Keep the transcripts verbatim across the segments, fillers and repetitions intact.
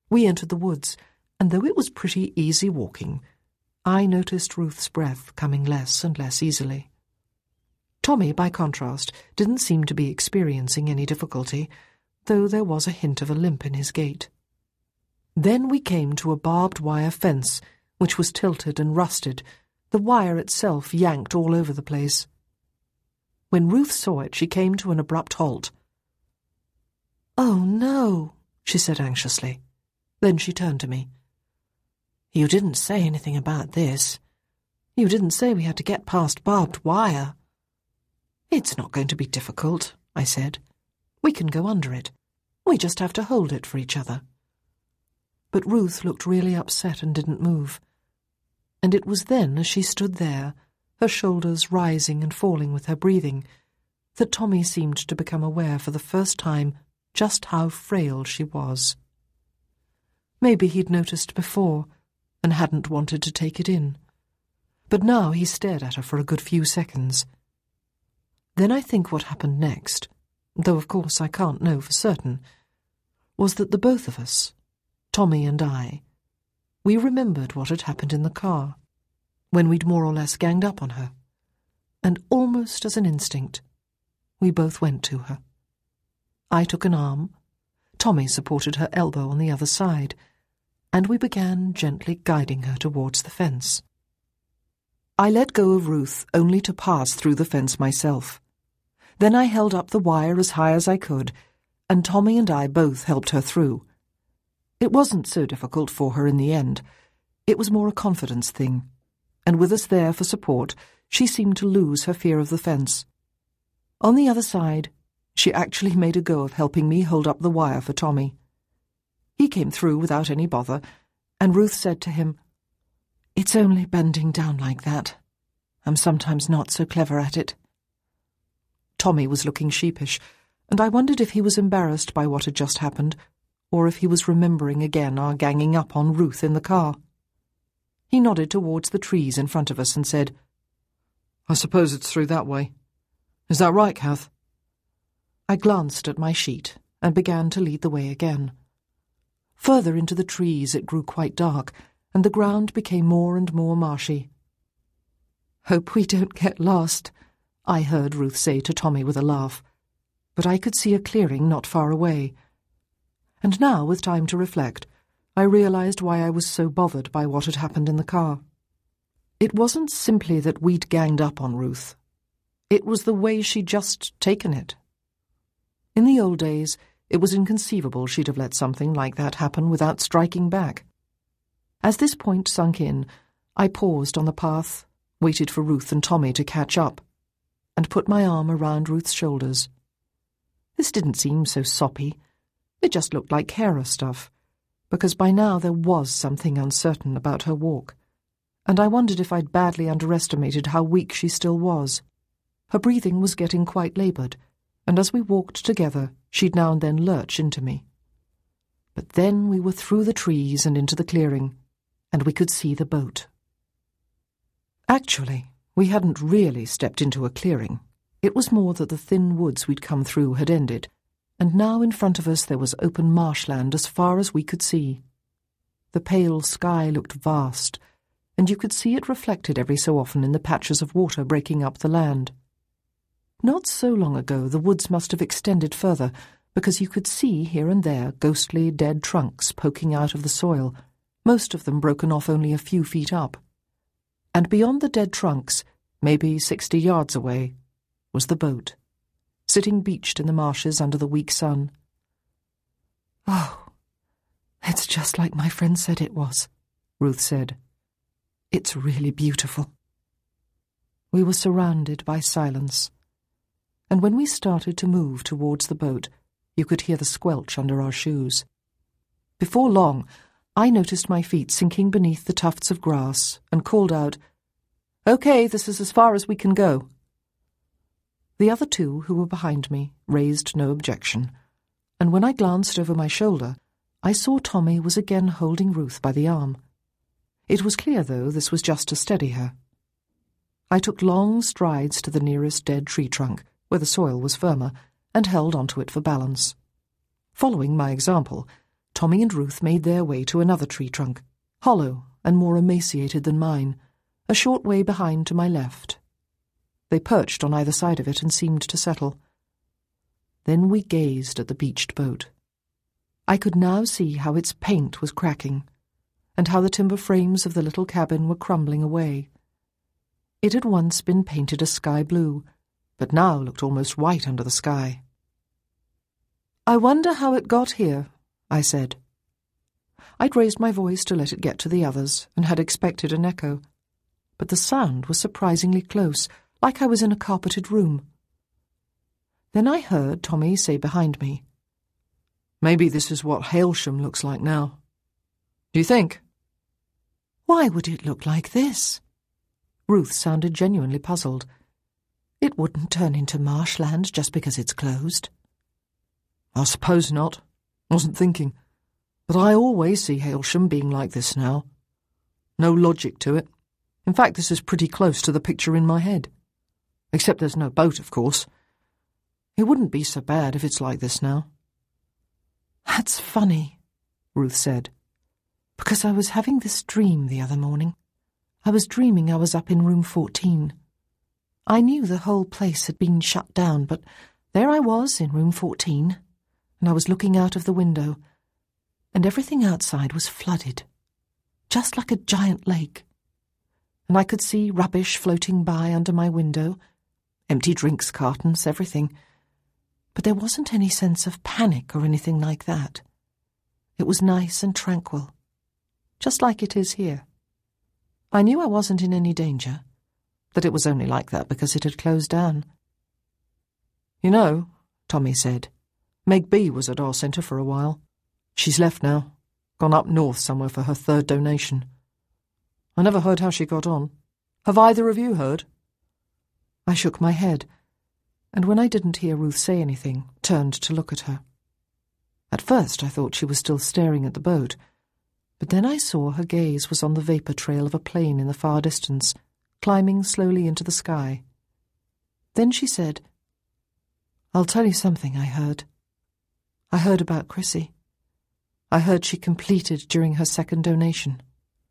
We entered the woods, and though it was pretty easy walking, I noticed Ruth's breath coming less and less easily. Tommy, by contrast, didn't seem to be experiencing any difficulty, though there was a hint of a limp in his gait. Then we came to a barbed wire fence, which was tilted and rusted, the wire itself yanked all over the place. When Ruth saw it, she came to an abrupt halt. "Oh, no," she said anxiously. Then she turned to me. "You didn't say anything about this. You didn't say we had to get past barbed wire." "It's not going to be difficult," I said. "We can go under it. We just have to hold it for each other." But Ruth looked really upset and didn't move. And it was then, as she stood there, her shoulders rising and falling with her breathing, that Tommy seemed to become aware for the first time just how frail she was. Maybe he'd noticed before and hadn't wanted to take it in. But now he stared at her for a good few seconds. Then I think what happened next, though of course I can't know for certain, was that the both of us, Tommy and I, we remembered what had happened in the car, when we'd more or less ganged up on her, and almost as an instinct, we both went to her. I took an arm, Tommy supported her elbow on the other side, and we began gently guiding her towards the fence. I let go of Ruth only to pass through the fence myself. Then I held up the wire as high as I could, and Tommy and I both helped her through. It wasn't so difficult for her in the end. It was more a confidence thing, and with us there for support, she seemed to lose her fear of the fence. On the other side, she actually made a go of helping me hold up the wire for Tommy. He came through without any bother, and Ruth said to him, "It's only bending down like that. I'm sometimes not so clever at it." Tommy was looking sheepish, and I wondered if he was embarrassed by what had just happened, or if he was remembering again our ganging up on Ruth in the car. He nodded towards the trees in front of us and said, "I suppose it's through that way. Is that right, Kath?" I glanced at my sheet and began to lead the way again. Further into the trees it grew quite dark, and the ground became more and more marshy. "Hope we don't get lost," I heard Ruth say to Tommy with a laugh, but I could see a clearing not far away. And now, with time to reflect, I realized why I was so bothered by what had happened in the car. It wasn't simply that we'd ganged up on Ruth. It was the way she'd just taken it. In the old days, it was inconceivable she'd have let something like that happen without striking back. As this point sunk in, I paused on the path, waited for Ruth and Tommy to catch up, and put my arm around Ruth's shoulders. This didn't seem so soppy. It just looked like carer stuff, because by now there was something uncertain about her walk, and I wondered if I'd badly underestimated how weak she still was. Her breathing was getting quite laboured, and as we walked together, she'd now and then lurch into me. But then we were through the trees and into the clearing, and we could see the boat. Actually, we hadn't really stepped into a clearing. It was more that the thin woods we'd come through had ended, and now in front of us there was open marshland as far as we could see. The pale sky looked vast, and you could see it reflected every so often in the patches of water breaking up the land. Not so long ago the woods must have extended further, because you could see here and there ghostly dead trunks poking out of the soil, most of them broken off only a few feet up. And beyond the dead trunks, maybe sixty yards away, was the boat, sitting beached in the marshes under the weak sun. "Oh, it's just like my friend said it was," Ruth said. "It's really beautiful." We were surrounded by silence, and when we started to move towards the boat, you could hear the squelch under our shoes. Before long, I noticed my feet sinking beneath the tufts of grass and called out, "Okay, this is as far as we can go." The other two, who were behind me, raised no objection, and when I glanced over my shoulder, I saw Tommy was again holding Ruth by the arm. It was clear, though, this was just to steady her. I took long strides to the nearest dead tree trunk, where the soil was firmer, and held onto it for balance. Following my example, Tommy and Ruth made their way to another tree trunk, hollow and more emaciated than mine, a short way behind to my left. They perched on either side of it and seemed to settle. Then we gazed at the beached boat. I could now see how its paint was cracking, and how the timber frames of the little cabin were crumbling away. It had once been painted a sky blue, but now looked almost white under the sky. "I wonder how it got here," I said. I'd raised my voice to let it get to the others, and had expected an echo, but the sound was surprisingly close, like I was in a carpeted room. Then I heard Tommy say behind me, "Maybe this is what Hailsham looks like now. Do you think?" "Why would it look like this?" Ruth sounded genuinely puzzled. "It wouldn't turn into marshland just because it's closed." "I suppose not. Wasn't thinking. But I always see Hailsham being like this now. No logic to it. In fact, this is pretty close to the picture in my head. Except there's no boat, of course. It wouldn't be so bad if it's like this now." "That's funny," Ruth said, "because I was having this dream the other morning. I was dreaming I was up in room fourteen. I knew the whole place had been shut down, but there I was in room fourteen, and I was looking out of the window, and everything outside was flooded, just like a giant lake. And I could see rubbish floating by under my window, empty drinks cartons, everything. But there wasn't any sense of panic or anything like that. It was nice and tranquil, just like it is here. I knew I wasn't in any danger, that it was only like that because it had closed down." "You know," Tommy said, "Meg B was at our centre for a while. She's left now, gone up north somewhere for her third donation. I never heard how she got on. Have either of you heard?" I shook my head, and when I didn't hear Ruth say anything, turned to look at her. At first I thought she was still staring at the boat, but then I saw her gaze was on the vapour trail of a plane in the far distance, climbing slowly into the sky. Then she said, "I'll tell you something I heard. I heard about Chrissy. I heard she completed during her second donation."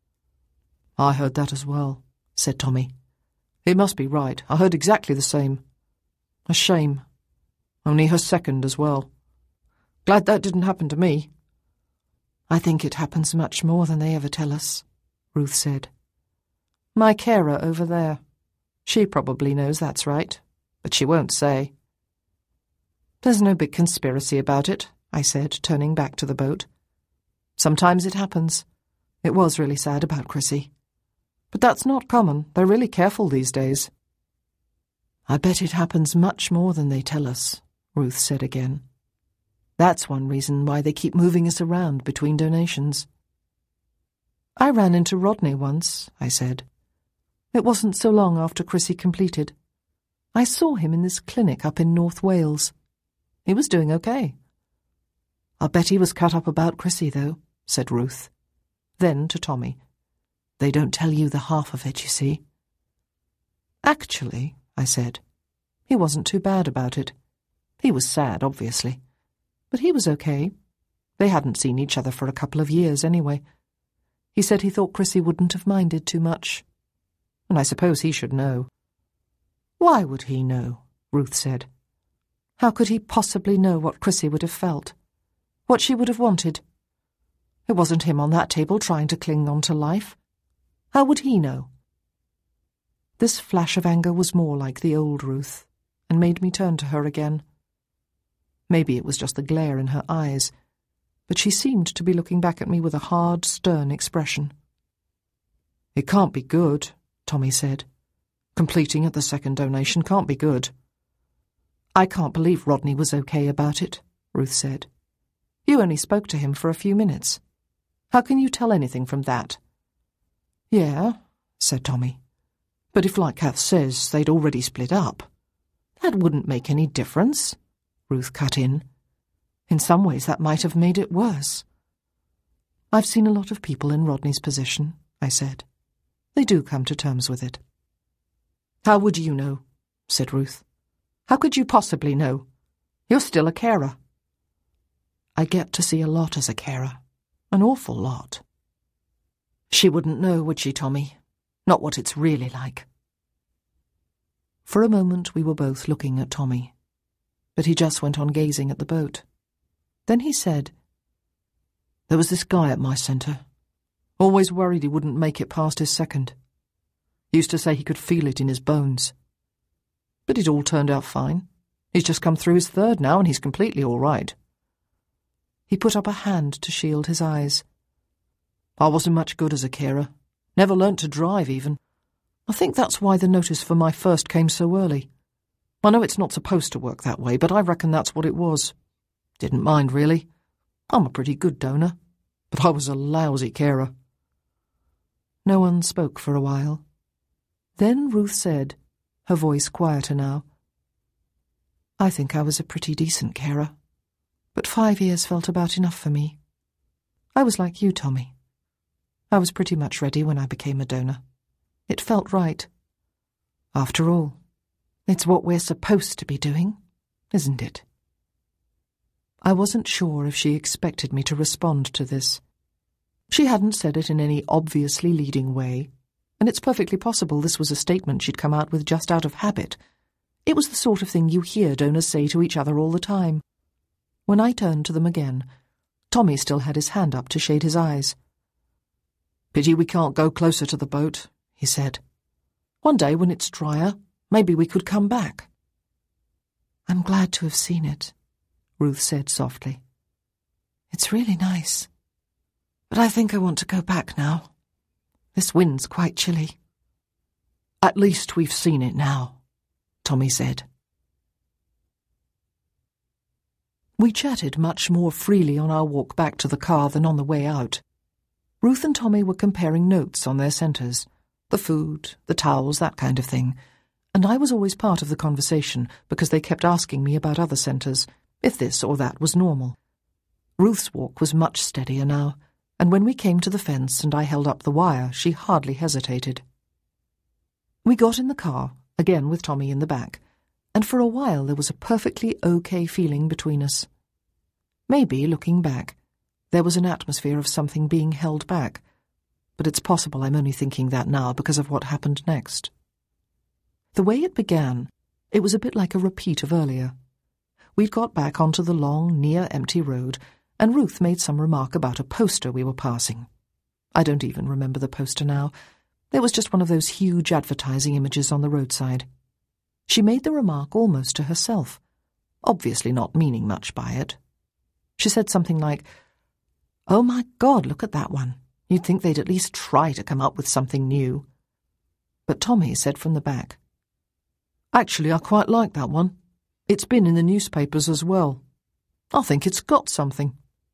"I heard that as well," said Tommy. "It must be right. I heard exactly the same. A shame. Only her second as well. Glad that didn't happen to me." "I think it happens much more than they ever tell us," Ruth said. "My carer over there. She probably knows that's right, but she won't say." "There's no big conspiracy about it," I said, turning back to the boat. "Sometimes it happens. It was really sad about Chrissy. But that's not common. They're really careful these days." "I bet it happens much more than they tell us," Ruth said again. "That's one reason why they keep moving us around between donations." "I ran into Rodney once," I said. "It wasn't so long after Chrissy completed. I saw him in this clinic up in North Wales. He was doing okay." "I'll bet he was cut up about Chrissy, though," said Ruth. Then to Tommy, "They don't tell you the half of it, you see." "Actually," I said, "he wasn't too bad about it. He was sad, obviously. But he was okay. They hadn't seen each other for a couple of years anyway. He said he thought Chrissy wouldn't have minded too much. And I suppose he should know." "Why would he know?" Ruth said. "How could he possibly know what Chrissy would have felt? What she would have wanted? It wasn't him on that table trying to cling on to life. How would he know?" This flash of anger was more like the old Ruth, and made me turn to her again. Maybe it was just the glare in her eyes, but she seemed to be looking back at me with a hard, stern expression. "It can't be good," Tommy said. "Completing at the second donation can't be good." "I can't believe Rodney was okay about it," Ruth said. "You only spoke to him for a few minutes. How can you tell anything from that?" "Yeah," said Tommy. "But if, like Kath says, they'd already split up, that wouldn't make any difference," Ruth cut in. "In some ways that might have made it worse." "I've seen a lot of people in Rodney's position," I said. "They do come to terms with it." "How would you know?" said Ruth. "How could you possibly know? You're still a carer." I get to see a lot as a carer. An awful lot. She wouldn't know, would she, Tommy? Not what it's really like. For a moment we were both looking at Tommy, but he just went on gazing at the boat. Then he said, "There was this guy at my centre. Always worried he wouldn't make it past his second. Used to say he could feel it in his bones. But it all turned out fine. He's just come through his third now and he's completely all right." He put up a hand to shield his eyes. "I wasn't much good as a carer. Never learnt to drive, even. I think that's why the notice for my first came so early. I know it's not supposed to work that way, but I reckon that's what it was. Didn't mind, really. I'm a pretty good donor, but I was a lousy carer." No one spoke for a while. Then Ruth said, her voice quieter now, "I think I was a pretty decent carer, but five years felt about enough for me. I was like you, Tommy. I was pretty much ready when I became a donor. It felt right. After all, it's what we're supposed to be doing, isn't it?" I wasn't sure if she expected me to respond to this. She hadn't said it in any obviously leading way, and it's perfectly possible this was a statement she'd come out with just out of habit. It was the sort of thing you hear donors say to each other all the time. When I turned to them again, Tommy still had his hand up to shade his eyes. "Pity we can't go closer to the boat," he said. "One day when it's drier, maybe we could come back." "I'm glad to have seen it," Ruth said softly. "It's really nice. But I think I want to go back now. This wind's quite chilly." "At least we've seen it now," Tommy said. We chatted much more freely on our walk back to the car than on the way out. Ruth and Tommy were comparing notes on their centres, the food, the towels, that kind of thing, and I was always part of the conversation because they kept asking me about other centres, if this or that was normal. Ruth's walk was much steadier now, and when we came to the fence and I held up the wire, she hardly hesitated. We got in the car, again with Tommy in the back, and for a while there was a perfectly okay feeling between us. Maybe, looking back, there was an atmosphere of something being held back, but it's possible I'm only thinking that now because of what happened next. The way it began, it was a bit like a repeat of earlier. We'd got back onto the long, near-empty road, and Ruth made some remark about a poster we were passing. I don't even remember the poster now. It was just one of those huge advertising images on the roadside. She made the remark almost to herself, obviously not meaning much by it. She said something like, "Oh my God, look at that one. You'd think they'd at least try to come up with something new." But Tommy said from the back, "Actually, I quite like that one. It's been in the newspapers as well. I think it's got something."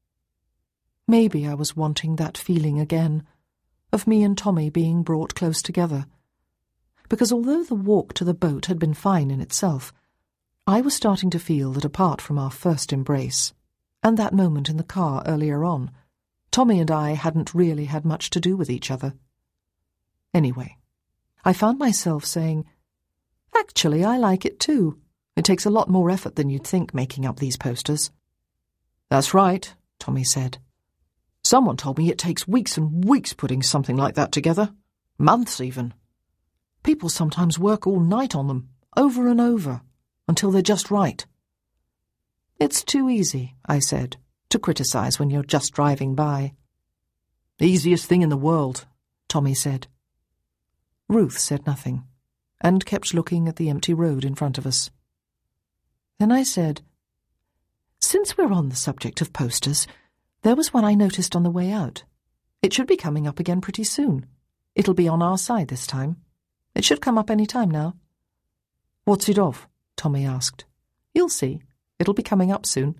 Maybe I was wanting that feeling again, of me and Tommy being brought close together. Because although the walk to the boat had been fine in itself, I was starting to feel that apart from our first embrace, and that moment in the car earlier on, Tommy and I hadn't really had much to do with each other. Anyway, I found myself saying, "Actually, I like it too. It takes a lot more effort than you'd think making up these posters." "That's right," Tommy said. "Someone told me it takes weeks and weeks putting something like that together. Months, even. People sometimes work all night on them, over and over, until they're just right." "It's too easy," I said, "to criticise when you're just driving by." "Easiest thing in the world," Tommy said. Ruth said nothing, and kept looking at the empty road in front of us. Then I said, "Since we're on the subject of posters, there was one I noticed on the way out. It should be coming up again pretty soon. It'll be on our side this time. It should come up any time now." "What's it of?" Tommy asked. "You'll see. It'll be coming up soon."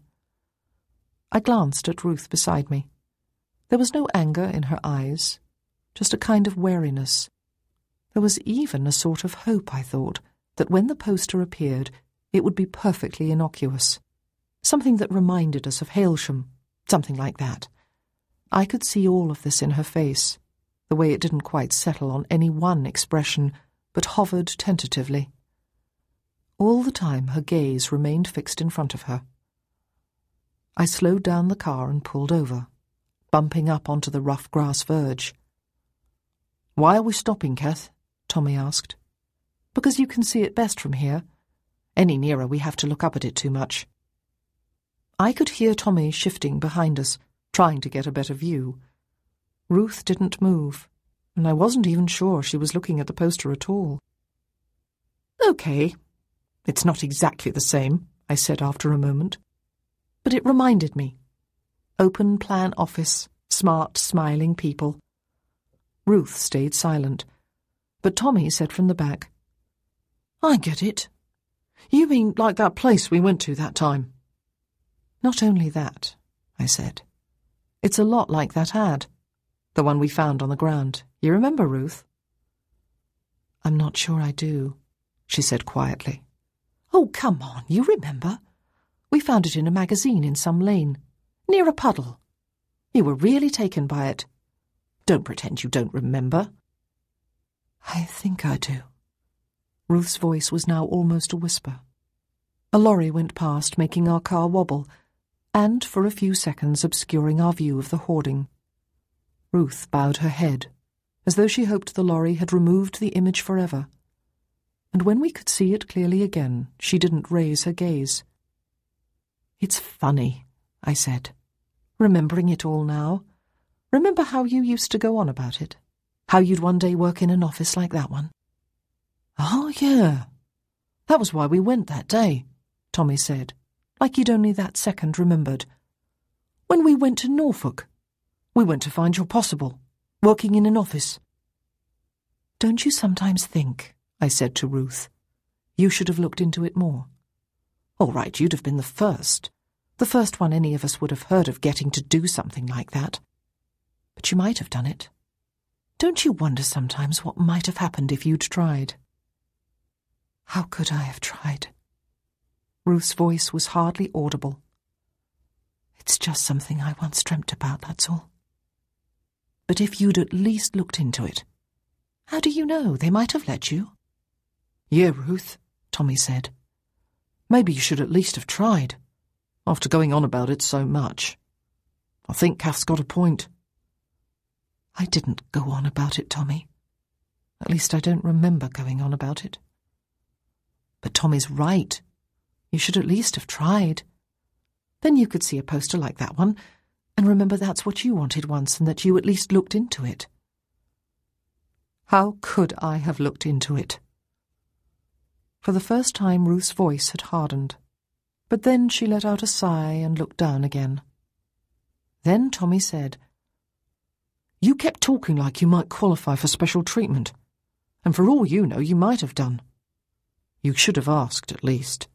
I glanced at Ruth beside me. There was no anger in her eyes, just a kind of wariness. There was even a sort of hope, I thought, that when the poster appeared, it would be perfectly innocuous. Something that reminded us of Hailsham, something like that. I could see all of this in her face, the way it didn't quite settle on any one expression, but hovered tentatively. All the time her gaze remained fixed in front of her. I slowed down the car and pulled over, bumping up onto the rough grass verge. "Why are we stopping, Kath?" Tommy asked. "Because you can see it best from here. Any nearer we have to look up at it too much." I could hear Tommy shifting behind us, trying to get a better view. Ruth didn't move, and I wasn't even sure she was looking at the poster at all. "Okay. It's not exactly the same," I said after a moment. "But it reminded me. Open plan office, smart, smiling people." Ruth stayed silent, but Tommy said from the back, "I get it. You mean like that place we went to that time?" "Not only that," I said. "It's a lot like that ad, the one we found on the ground. You remember, Ruth?" "I'm not sure I do," she said quietly. "Oh, come on, you remember. We found it in a magazine in some lane, near a puddle. You were really taken by it. Don't pretend you don't remember." "I think I do." Ruth's voice was now almost a whisper. A lorry went past, making our car wobble, and for a few seconds obscuring our view of the hoarding. Ruth bowed her head, as though she hoped the lorry had removed the image forever. And when we could see it clearly again, she didn't raise her gaze. "It's funny," I said, remembering it all now. "Remember how you used to go on about it? How you'd one day work in an office like that one?" "Oh, yeah. That was why we went that day," Tommy said, like he'd only that second remembered. "When we went to Norfolk. We went to find your possible, working in an office." "Don't you sometimes think," I said to Ruth, "you should have looked into it more? All right, you'd have been the first, the first one any of us would have heard of getting to do something like that. But you might have done it. Don't you wonder sometimes what might have happened if you'd tried?" "How could I have tried?" Ruth's voice was hardly audible. "It's just something I once dreamt about, that's all." "But if you'd at least looked into it. How do you know? They might have let you." "Yeah, Ruth," Tommy said. "Maybe you should at least have tried, after going on about it so much. I think Kath's got a point." "I didn't go on about it, Tommy. At least I don't remember going on about it." "But Tommy's right. You should at least have tried. Then you could see a poster like that one, and remember that's what you wanted once and that you at least looked into it." How could I have looked into it? For the first time Ruth's voice had hardened, but then she let out a sigh and looked down again. Then Tommy said, "You kept talking like you might qualify for special treatment, and for all you know you might have done. You should have asked, at least."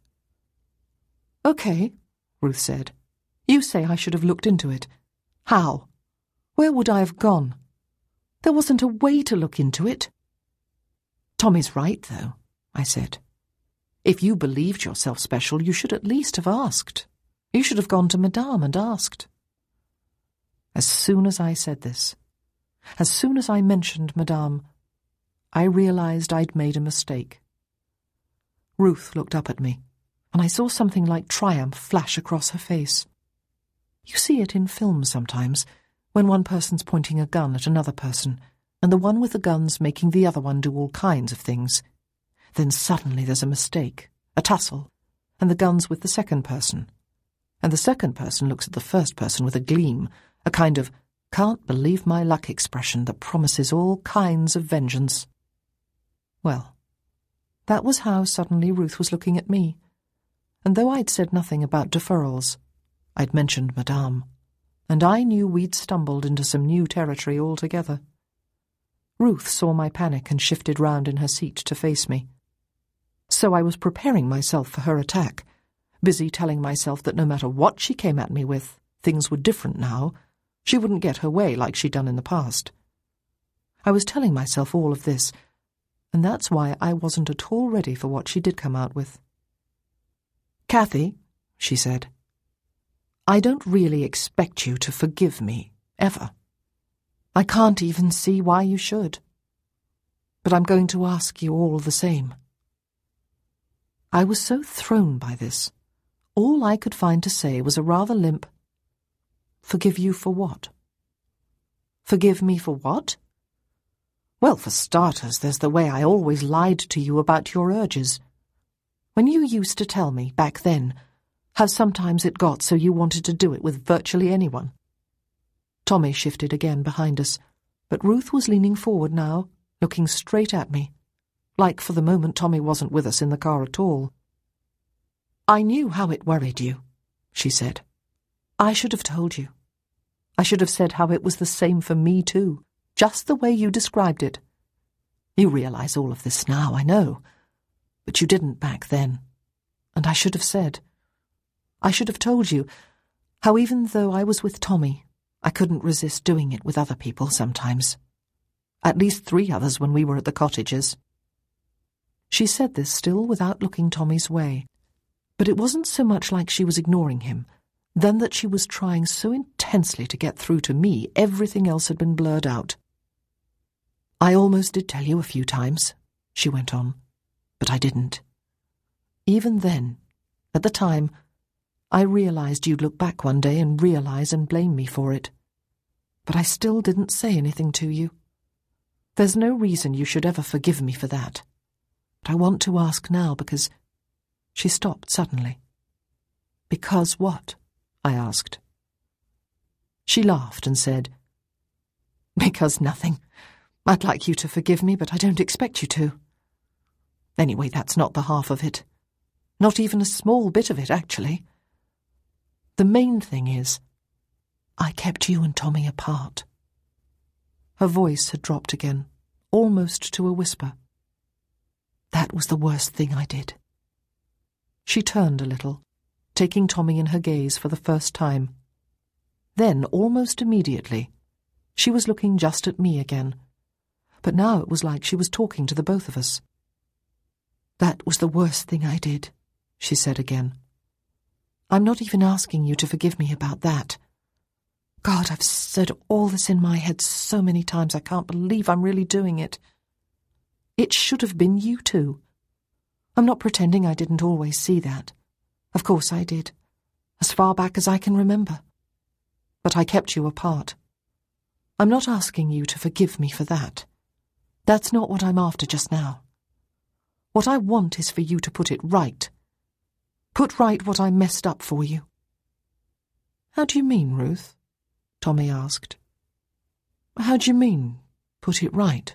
"Okay," Ruth said. "You say I should have looked into it. How? Where would I have gone? There wasn't a way to look into it." "Tommy's right, though," I said. "If you believed yourself special, you should at least have asked. You should have gone to Madame and asked." As soon as I said this, as soon as I mentioned Madame, I realized I'd made a mistake. Ruth looked up at me, and I saw something like triumph flash across her face. You see it in films sometimes, when one person's pointing a gun at another person, and the one with the gun's making the other one do all kinds of things. Then suddenly there's a mistake, a tussle, and the gun's with the second person. And the second person looks at the first person with a gleam, a kind of can't believe my luck expression that promises all kinds of vengeance. Well, that was how suddenly Ruth was looking at me, and though I'd said nothing about deferrals, I'd mentioned Madame, and I knew we'd stumbled into some new territory altogether. Ruth saw my panic and shifted round in her seat to face me. So I was preparing myself for her attack, busy telling myself that no matter what she came at me with, things were different now. She wouldn't get her way like she'd done in the past. I was telling myself all of this, and that's why I wasn't at all ready for what she did come out with. "Kathy," she said, "I don't really expect you to forgive me, ever. I can't even see why you should. But I'm going to ask you all the same." I was so thrown by this, All I could find to say was a rather limp, "Forgive you for what?" "Forgive me for what?" "Well, for starters, there's the way I always lied to you about your urges. When you used to tell me, back then, how sometimes it got so you wanted to do it with virtually anyone." Tommy shifted again behind us, but Ruth was leaning forward now, looking straight at me, like for the moment Tommy wasn't with us in the car at all. "I knew how it worried you," she said. "I should have told you. I should have said how it was the same for me too, just the way you described it. You realize all of this now, I know, but you didn't back then, and I should have said. I should have told you how even though I was with Tommy, I couldn't resist doing it with other people sometimes. At least three others when we were at the cottages." She said this still without looking Tommy's way, but it wasn't so much like she was ignoring him than that she was trying so intensely to get through to me everything else had been blurred out. "I almost did tell you a few times," she went on, "but I didn't. Even then, at the time, I realized you'd look back one day and realize and blame me for it. But I still didn't say anything to you. There's no reason you should ever forgive me for that. But I want to ask now because—" She stopped suddenly. "Because what?" I asked. She laughed and said, "Because nothing. I'd like you to forgive me, but I don't expect you to. Anyway, that's not the half of it. Not even a small bit of it, actually. The main thing is, I kept you and Tommy apart." Her voice had dropped again, almost to a whisper. "That was the worst thing I did." She turned a little, taking Tommy in her gaze for the first time. Then, almost immediately, she was looking just at me again, but now it was like she was talking to the both of us. "That was the worst thing I did," she said again. "I'm not even asking you to forgive me about that. God, I've said all this in my head so many times I can't believe I'm really doing it. It should have been you two. I'm not pretending I didn't always see that. Of course I did, as far back as I can remember. But I kept you apart. I'm not asking you to forgive me for that. That's not what I'm after just now. What I want is for you to put it right. Put right what I messed up for you." "How do you mean, Ruth?" Tommy asked. "How do you mean, put it right?"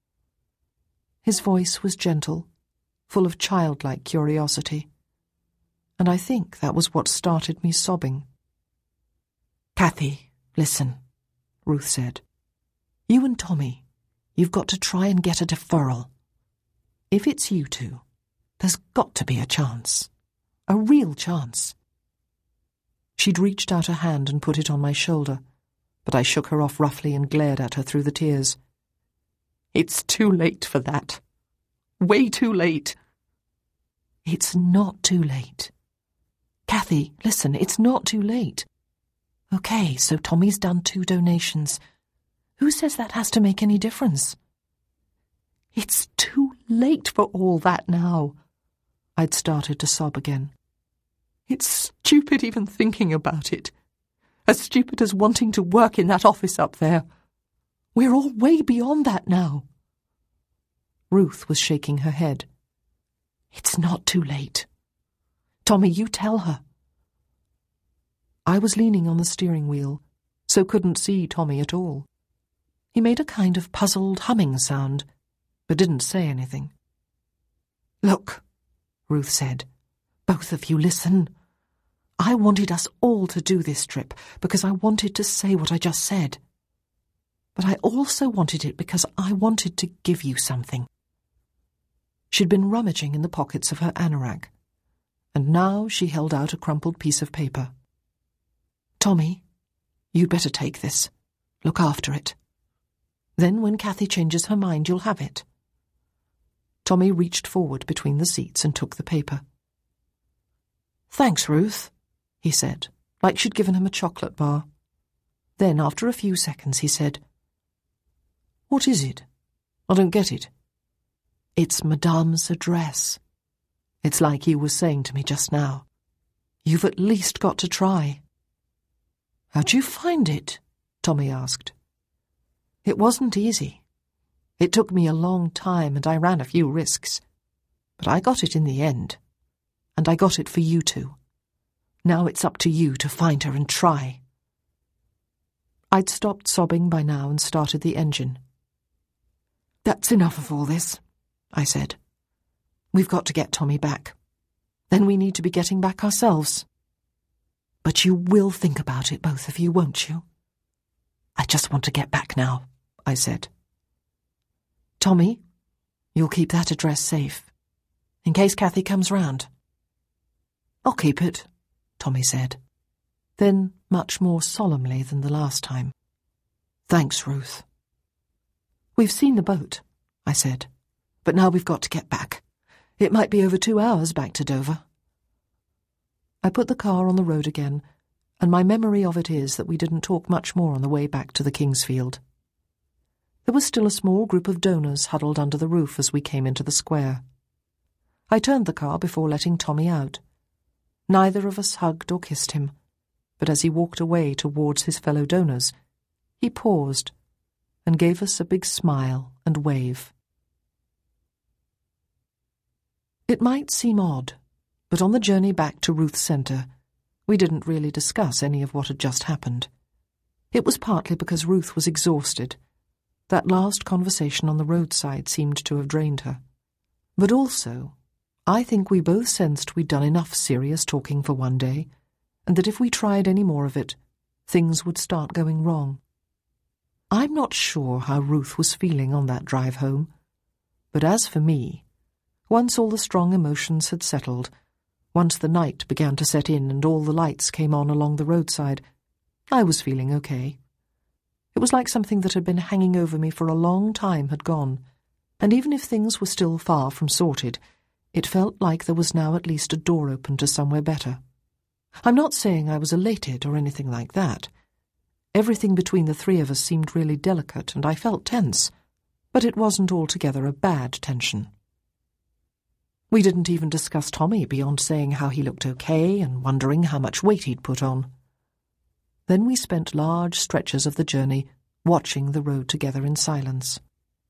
His voice was gentle, full of childlike curiosity, and I think that was what started me sobbing. "Kathy, listen," Ruth said. "You and Tommy, you've got to try and get a deferral. If it's you two, there's got to be a chance. A real chance." She'd reached out a hand and put it on my shoulder, but I shook her off roughly and glared at her through the tears. "It's too late for that. Way too late." "It's not too late. Kathy, listen, it's not too late. Okay, so Tommy's done two donations. Who says that has to make any difference?" "It's too late for all that now." I'd started to sob again. "It's stupid even thinking about it. As stupid as wanting to work in that office up there. We're all way beyond that now." Ruth was shaking her head. "It's not too late. Tommy, you tell her." I was leaning on the steering wheel, so couldn't see Tommy at all. He made a kind of puzzled humming sound, but didn't say anything. "Look," Ruth said, "both of you listen. I wanted us all to do this trip because I wanted to say what I just said. But I also wanted it because I wanted to give you something." She'd been rummaging in the pockets of her anorak, and now she held out a crumpled piece of paper. "Tommy, you'd better take this. Look after it. Then when Kathy changes her mind, you'll have it." Tommy reached forward between the seats and took the paper. "Thanks, Ruth," he said, like she'd given him a chocolate bar. Then, after a few seconds, he said, "What is it? I don't get it." "It's Madame's address. It's like he was saying to me just now." You've at least got to try." "How'd you find it?" Tommy asked. "It wasn't easy. It took me a long time and I ran a few risks. But I got it in the end. And I got it for you two. Now it's up to you to find her and try." I'd stopped sobbing by now and started the engine. "That's enough of all this," I said. "We've got to get Tommy back. Then we need to be getting back ourselves. But you will think about it, both of you, won't you?" "I just want to get back now," I said. "Tommy, you'll keep that address safe, in case Kathy comes round." "I'll keep it," Tommy said. Then, much more solemnly than the last time, "Thanks, Ruth." "We've seen the boat," I said, "but now we've got to get back. It might be over two hours back to Dover." I put the car on the road again, and my memory of it is that we didn't talk much more on the way back to the Kingsfield. There was still a small group of donors huddled under the roof as we came into the square. I turned the car before letting Tommy out. Neither of us hugged or kissed him, but as he walked away towards his fellow donors, he paused and gave us a big smile and wave. It might seem odd, but on the journey back to Ruth's Centre, we didn't really discuss any of what had just happened. It was partly because Ruth was exhausted. That last conversation on the roadside seemed to have drained her. But also, I think we both sensed we'd done enough serious talking for one day, and that if we tried any more of it, things would start going wrong. I'm not sure how Ruth was feeling on that drive home, but as for me, once all the strong emotions had settled, once the night began to set in and all the lights came on along the roadside, I was feeling okay. It was like something that had been hanging over me for a long time had gone, and even if things were still far from sorted, it felt like there was now at least a door open to somewhere better. I'm not saying I was elated or anything like that. Everything between the three of us seemed really delicate, and I felt tense, but it wasn't altogether a bad tension. We didn't even discuss Tommy beyond saying how he looked okay and wondering how much weight he'd put on. Then we spent large stretches of the journey watching the road together in silence.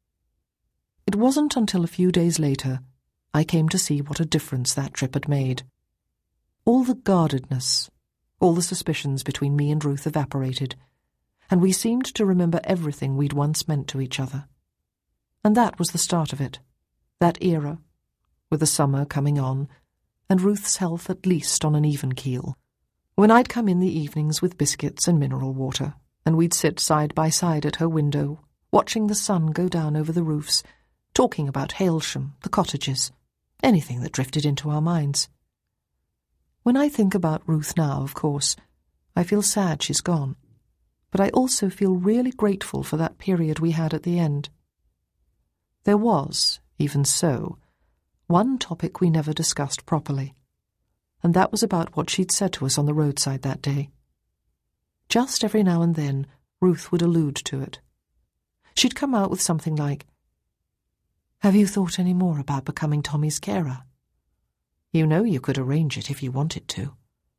It wasn't until a few days later I came to see what a difference that trip had made. All the guardedness, all the suspicions between me and Ruth evaporated, and we seemed to remember everything we'd once meant to each other. And that was the start of it, that era, with the summer coming on, and Ruth's health at least on an even keel, when I'd come in the evenings with biscuits and mineral water, and we'd sit side by side at her window, watching the sun go down over the roofs, talking about Hailsham, the cottages, anything that drifted into our minds. When I think about Ruth now, of course, I feel sad she's gone, but I also feel really grateful for that period we had at the end. There was, even so, one topic we never discussed properly, and that was about what she'd said to us on the roadside that day. Just every now and then, Ruth would allude to it. She'd come out with something like, "Have you thought any more about becoming Tommy's carer? You know you could arrange it if you wanted to."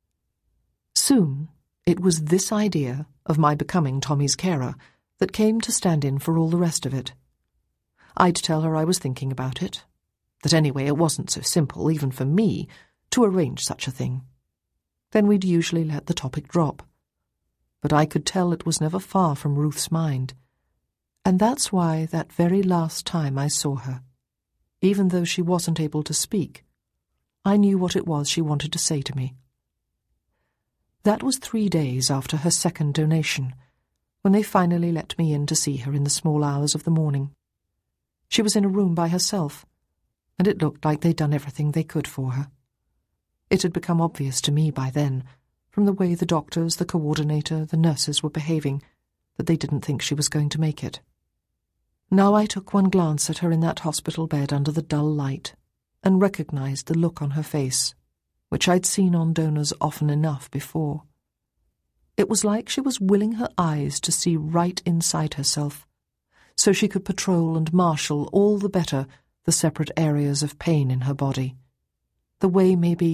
Soon, it was this idea of my becoming Tommy's carer that came to stand in for all the rest of it. I'd tell her I was thinking about it, that anyway it wasn't so simple, even for me, to arrange such a thing. Then we'd usually let the topic drop. But I could tell it was never far from Ruth's mind, and that's why that very last time I saw her, even though she wasn't able to speak, I knew what it was she wanted to say to me. That was three days after her second donation, when they finally let me in to see her in the small hours of the morning. She was in a room by herself, and it looked like they'd done everything they could for her. It had become obvious to me by then, from the way the doctors, the coordinator, the nurses were behaving, that they didn't think she was going to make it. Now I took one glance at her in that hospital bed under the dull light, and recognized the look on her face, which I'd seen on donors often enough before. It was like she was willing her eyes to see right inside herself, so she could patrol and marshal all the better the separate areas of pain in her body, the way maybe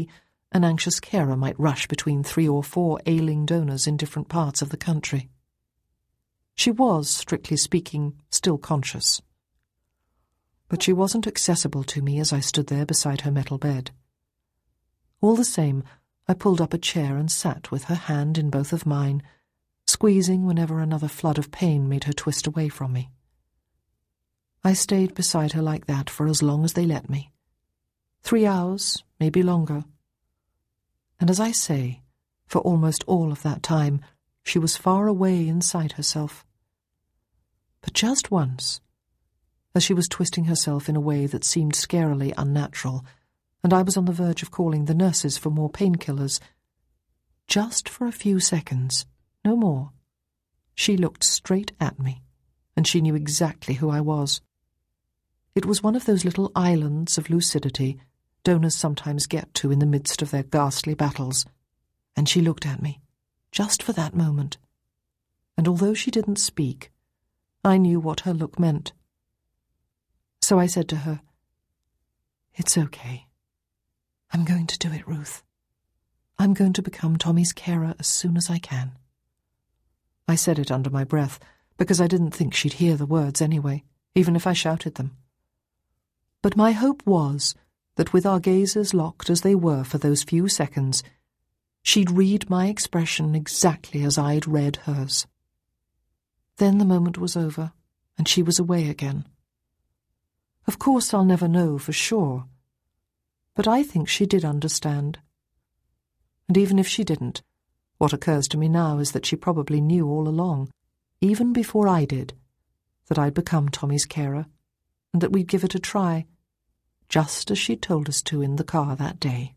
an anxious carer might rush between three or four ailing donors in different parts of the country. She was, strictly speaking, still conscious. But she wasn't accessible to me as I stood there beside her metal bed. All the same, I pulled up a chair and sat with her hand in both of mine, squeezing whenever another flood of pain made her twist away from me. I stayed beside her like that for as long as they let me. Three hours, maybe longer. And as I say, for almost all of that time, she was far away inside herself. But just once, as she was twisting herself in a way that seemed scarily unnatural, and I was on the verge of calling the nurses for more painkillers, just for a few seconds, no more, she looked straight at me, and she knew exactly who I was. It was one of those little islands of lucidity donors sometimes get to in the midst of their ghastly battles, and she looked at me, just for that moment. And although she didn't speak, I knew what her look meant. So I said to her, "It's okay. I'm going to do it, Ruth. I'm going to become Tommy's carer as soon as I can." I said it under my breath, because I didn't think she'd hear the words anyway, even if I shouted them. But my hope was that with our gazes locked as they were for those few seconds, she'd read my expression exactly as I'd read hers. Then the moment was over, and she was away again. Of course I'll never know for sure, but I think she did understand. And even if she didn't, what occurs to me now is that she probably knew all along, even before I did, that I'd become Tommy's carer, and that we'd give it a try, just as she told us to in the car that day.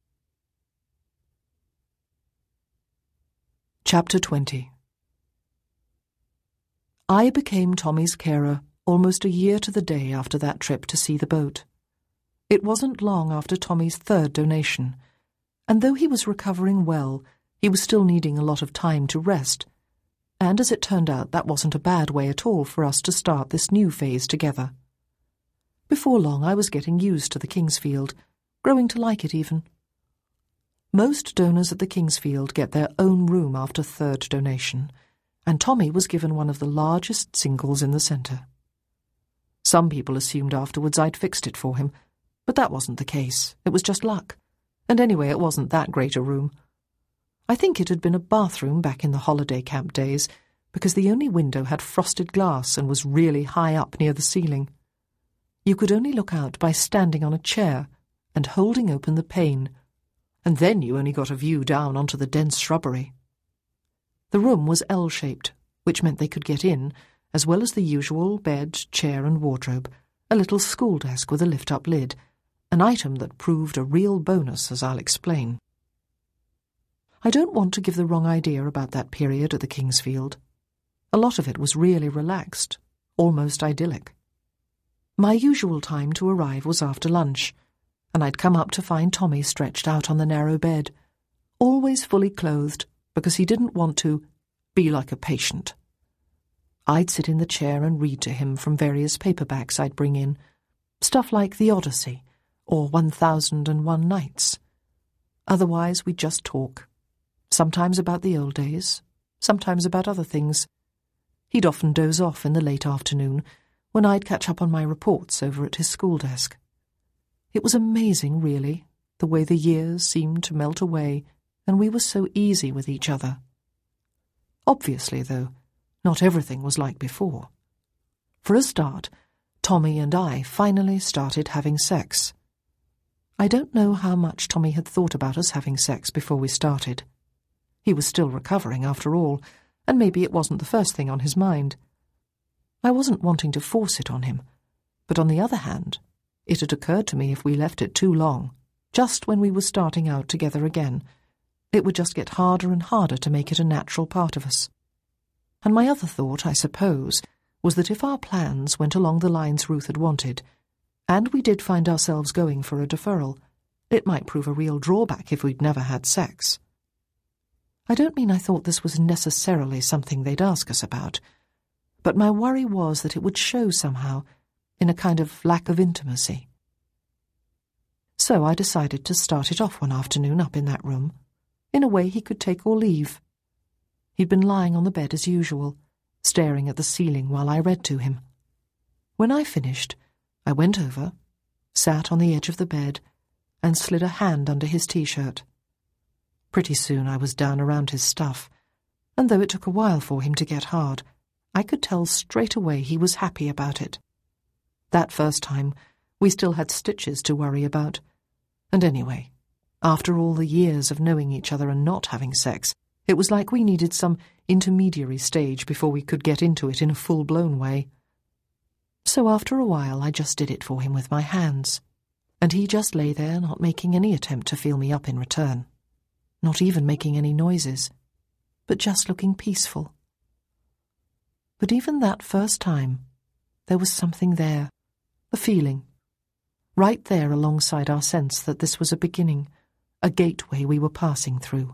Chapter twenty. I became Tommy's carer almost a year to the day after that trip to see the boat. It wasn't long after Tommy's third donation, and though he was recovering well, he was still needing a lot of time to rest, and as it turned out, that wasn't a bad way at all for us to start this new phase together. Before long, I was getting used to the Kingsfield, growing to like it even. Most donors at the Kingsfield get their own room after third donation, and Tommy was given one of the largest singles in the centre. Some people assumed afterwards I'd fixed it for him, but that wasn't the case. It was just luck. And anyway, it wasn't that great a room. I think it had been a bathroom back in the holiday camp days, because the only window had frosted glass and was really high up near the ceiling. You could only look out by standing on a chair and holding open the pane, and then you only got a view down onto the dense shrubbery. The room was L-shaped, which meant they could get in, as well as the usual bed, chair and wardrobe, a little school desk with a lift-up lid, an item that proved a real bonus, as I'll explain. I don't want to give the wrong idea about that period at the Kingsfield. A lot of it was really relaxed, almost idyllic. My usual time to arrive was after lunch, and I'd come up to find Tommy stretched out on the narrow bed, always fully clothed, because he didn't want to be like a patient. I'd sit in the chair and read to him from various paperbacks I'd bring in, stuff like The Odyssey or One Thousand and One Nights. Otherwise, we'd just talk, sometimes about the old days, sometimes about other things. He'd often doze off in the late afternoon, when I'd catch up on my reports over at his school desk. It was amazing, really, the way the years seemed to melt away, and we were so easy with each other. Obviously, though, not everything was like before. For a start, Tommy and I finally started having sex. I don't know how much Tommy had thought about us having sex before we started. He was still recovering, after all, and maybe it wasn't the first thing on his mind. I wasn't wanting to force it on him, but on the other hand, it had occurred to me if we left it too long, just when we were starting out together again, it would just get harder and harder to make it a natural part of us. And my other thought, I suppose, was that if our plans went along the lines Ruth had wanted, and we did find ourselves going for a deferral, it might prove a real drawback if we'd never had sex. I don't mean I thought this was necessarily something they'd ask us about, but my worry was that it would show somehow in a kind of lack of intimacy. So I decided to start it off one afternoon up in that room, in a way he could take or leave. He'd been lying on the bed as usual, staring at the ceiling while I read to him. When I finished, I went over, sat on the edge of the bed, and slid a hand under his t-shirt. Pretty soon I was down around his stuff, and though it took a while for him to get hard, I could tell straight away he was happy about it. That first time, we still had stitches to worry about. And anyway, after all the years of knowing each other and not having sex, it was like we needed some intermediary stage before we could get into it in a full-blown way. So after a while I just did it for him with my hands, and he just lay there not making any attempt to feel me up in return, not even making any noises, but just looking peaceful. But even that first time, there was something there, a feeling, right there alongside our sense that this was a beginning, a gateway we were passing through.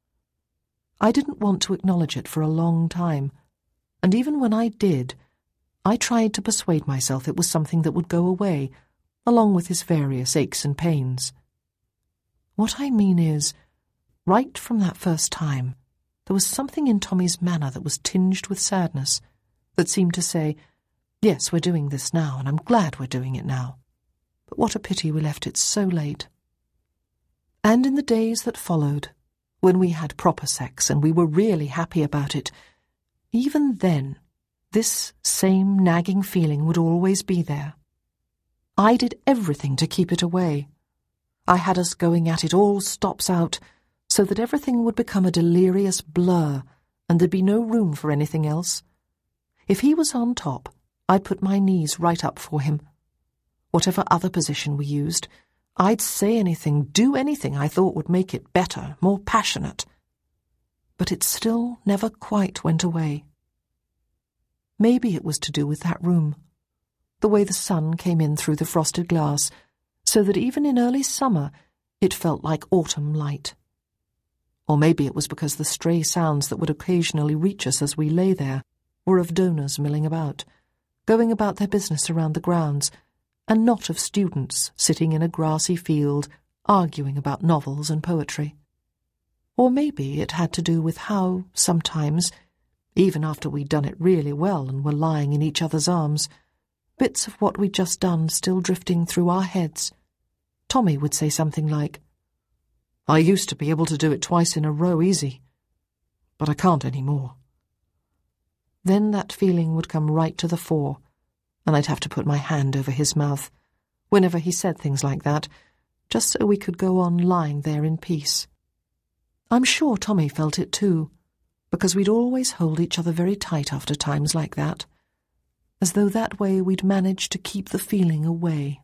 I didn't want to acknowledge it for a long time, and even when I did, I tried to persuade myself it was something that would go away, along with his various aches and pains. What I mean is, right from that first time, there was something in Tommy's manner that was tinged with sadness, that seemed to say, yes, we're doing this now, and I'm glad we're doing it now. But what a pity we left it so late. And in the days that followed, when we had proper sex and we were really happy about it, even then, this same nagging feeling would always be there. I did everything to keep it away. I had us going at it all stops out, so that everything would become a delirious blur, and there'd be no room for anything else. If he was on top, I'd put my knees right up for him. Whatever other position we used, I'd say anything, do anything I thought would make it better, more passionate. But it still never quite went away. Maybe it was to do with that room, the way the sun came in through the frosted glass, so that even in early summer it felt like autumn light. Or maybe it was because the stray sounds that would occasionally reach us as we lay there were of donors milling about, going about their business around the grounds, and not of students sitting in a grassy field arguing about novels and poetry. Or maybe it had to do with how, sometimes, even after we'd done it really well and were lying in each other's arms, bits of what we'd just done still drifting through our heads, Tommy would say something like, I used to be able to do it twice in a row easy, but I can't any more. Then that feeling would come right to the fore, and I'd have to put my hand over his mouth whenever he said things like that, just so we could go on lying there in peace. I'm sure Tommy felt it too, because we'd always hold each other very tight after times like that, as though that way we'd managed to keep the feeling away.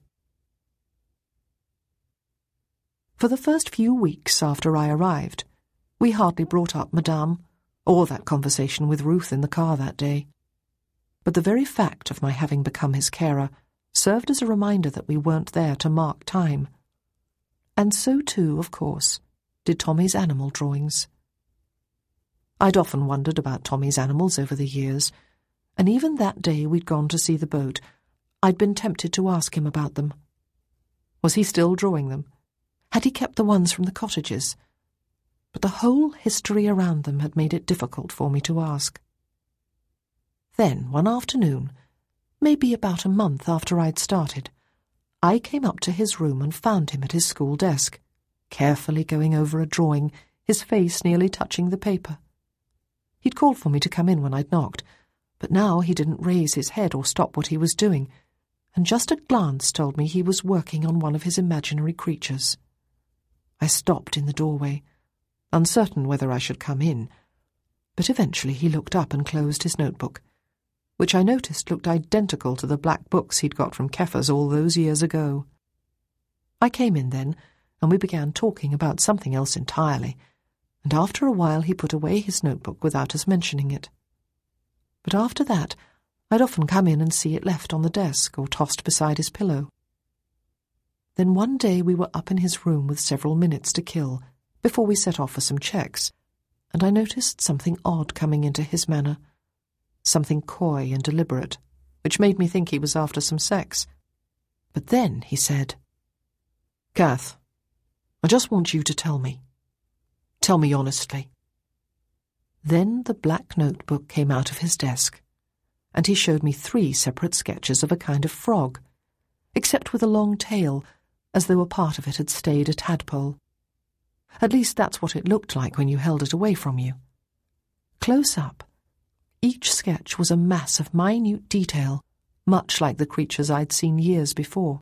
For the first few weeks after I arrived, we hardly brought up Madame, or that conversation with Ruth in the car that day. But the very fact of my having become his carer served as a reminder that we weren't there to mark time. And so too, of course, did Tommy's animal drawings. I'd often wondered about Tommy's animals over the years, and even that day we'd gone to see the boat, I'd been tempted to ask him about them. Was he still drawing them? Had he kept the ones from the cottages? But the whole history around them had made it difficult for me to ask. Then, one afternoon, maybe about a month after I'd started, I came up to his room and found him at his school desk, carefully going over a drawing, his face nearly touching the paper. He'd called for me to come in when I'd knocked, but now he didn't raise his head or stop what he was doing, and just a glance told me he was working on one of his imaginary creatures. I stopped in the doorway, uncertain whether I should come in, but eventually he looked up and closed his notebook, which I noticed looked identical to the black books he'd got from Keffer's all those years ago. I came in then, and we began talking about something else entirely, and after a while he put away his notebook without us mentioning it. But after that, I'd often come in and see it left on the desk or tossed beside his pillow. Then one day we were up in his room with several minutes to kill before we set off for some checks, and I noticed something odd coming into his manner, something coy and deliberate, which made me think he was after some sex. But then he said, Kath, I just want you to tell me. Tell me honestly. Then the black notebook came out of his desk, and he showed me three separate sketches of a kind of frog, except with a long tail, as though a part of it had stayed a tadpole. At least that's what it looked like when you held it away from you. Close up, each sketch was a mass of minute detail, much like the creatures I'd seen years before.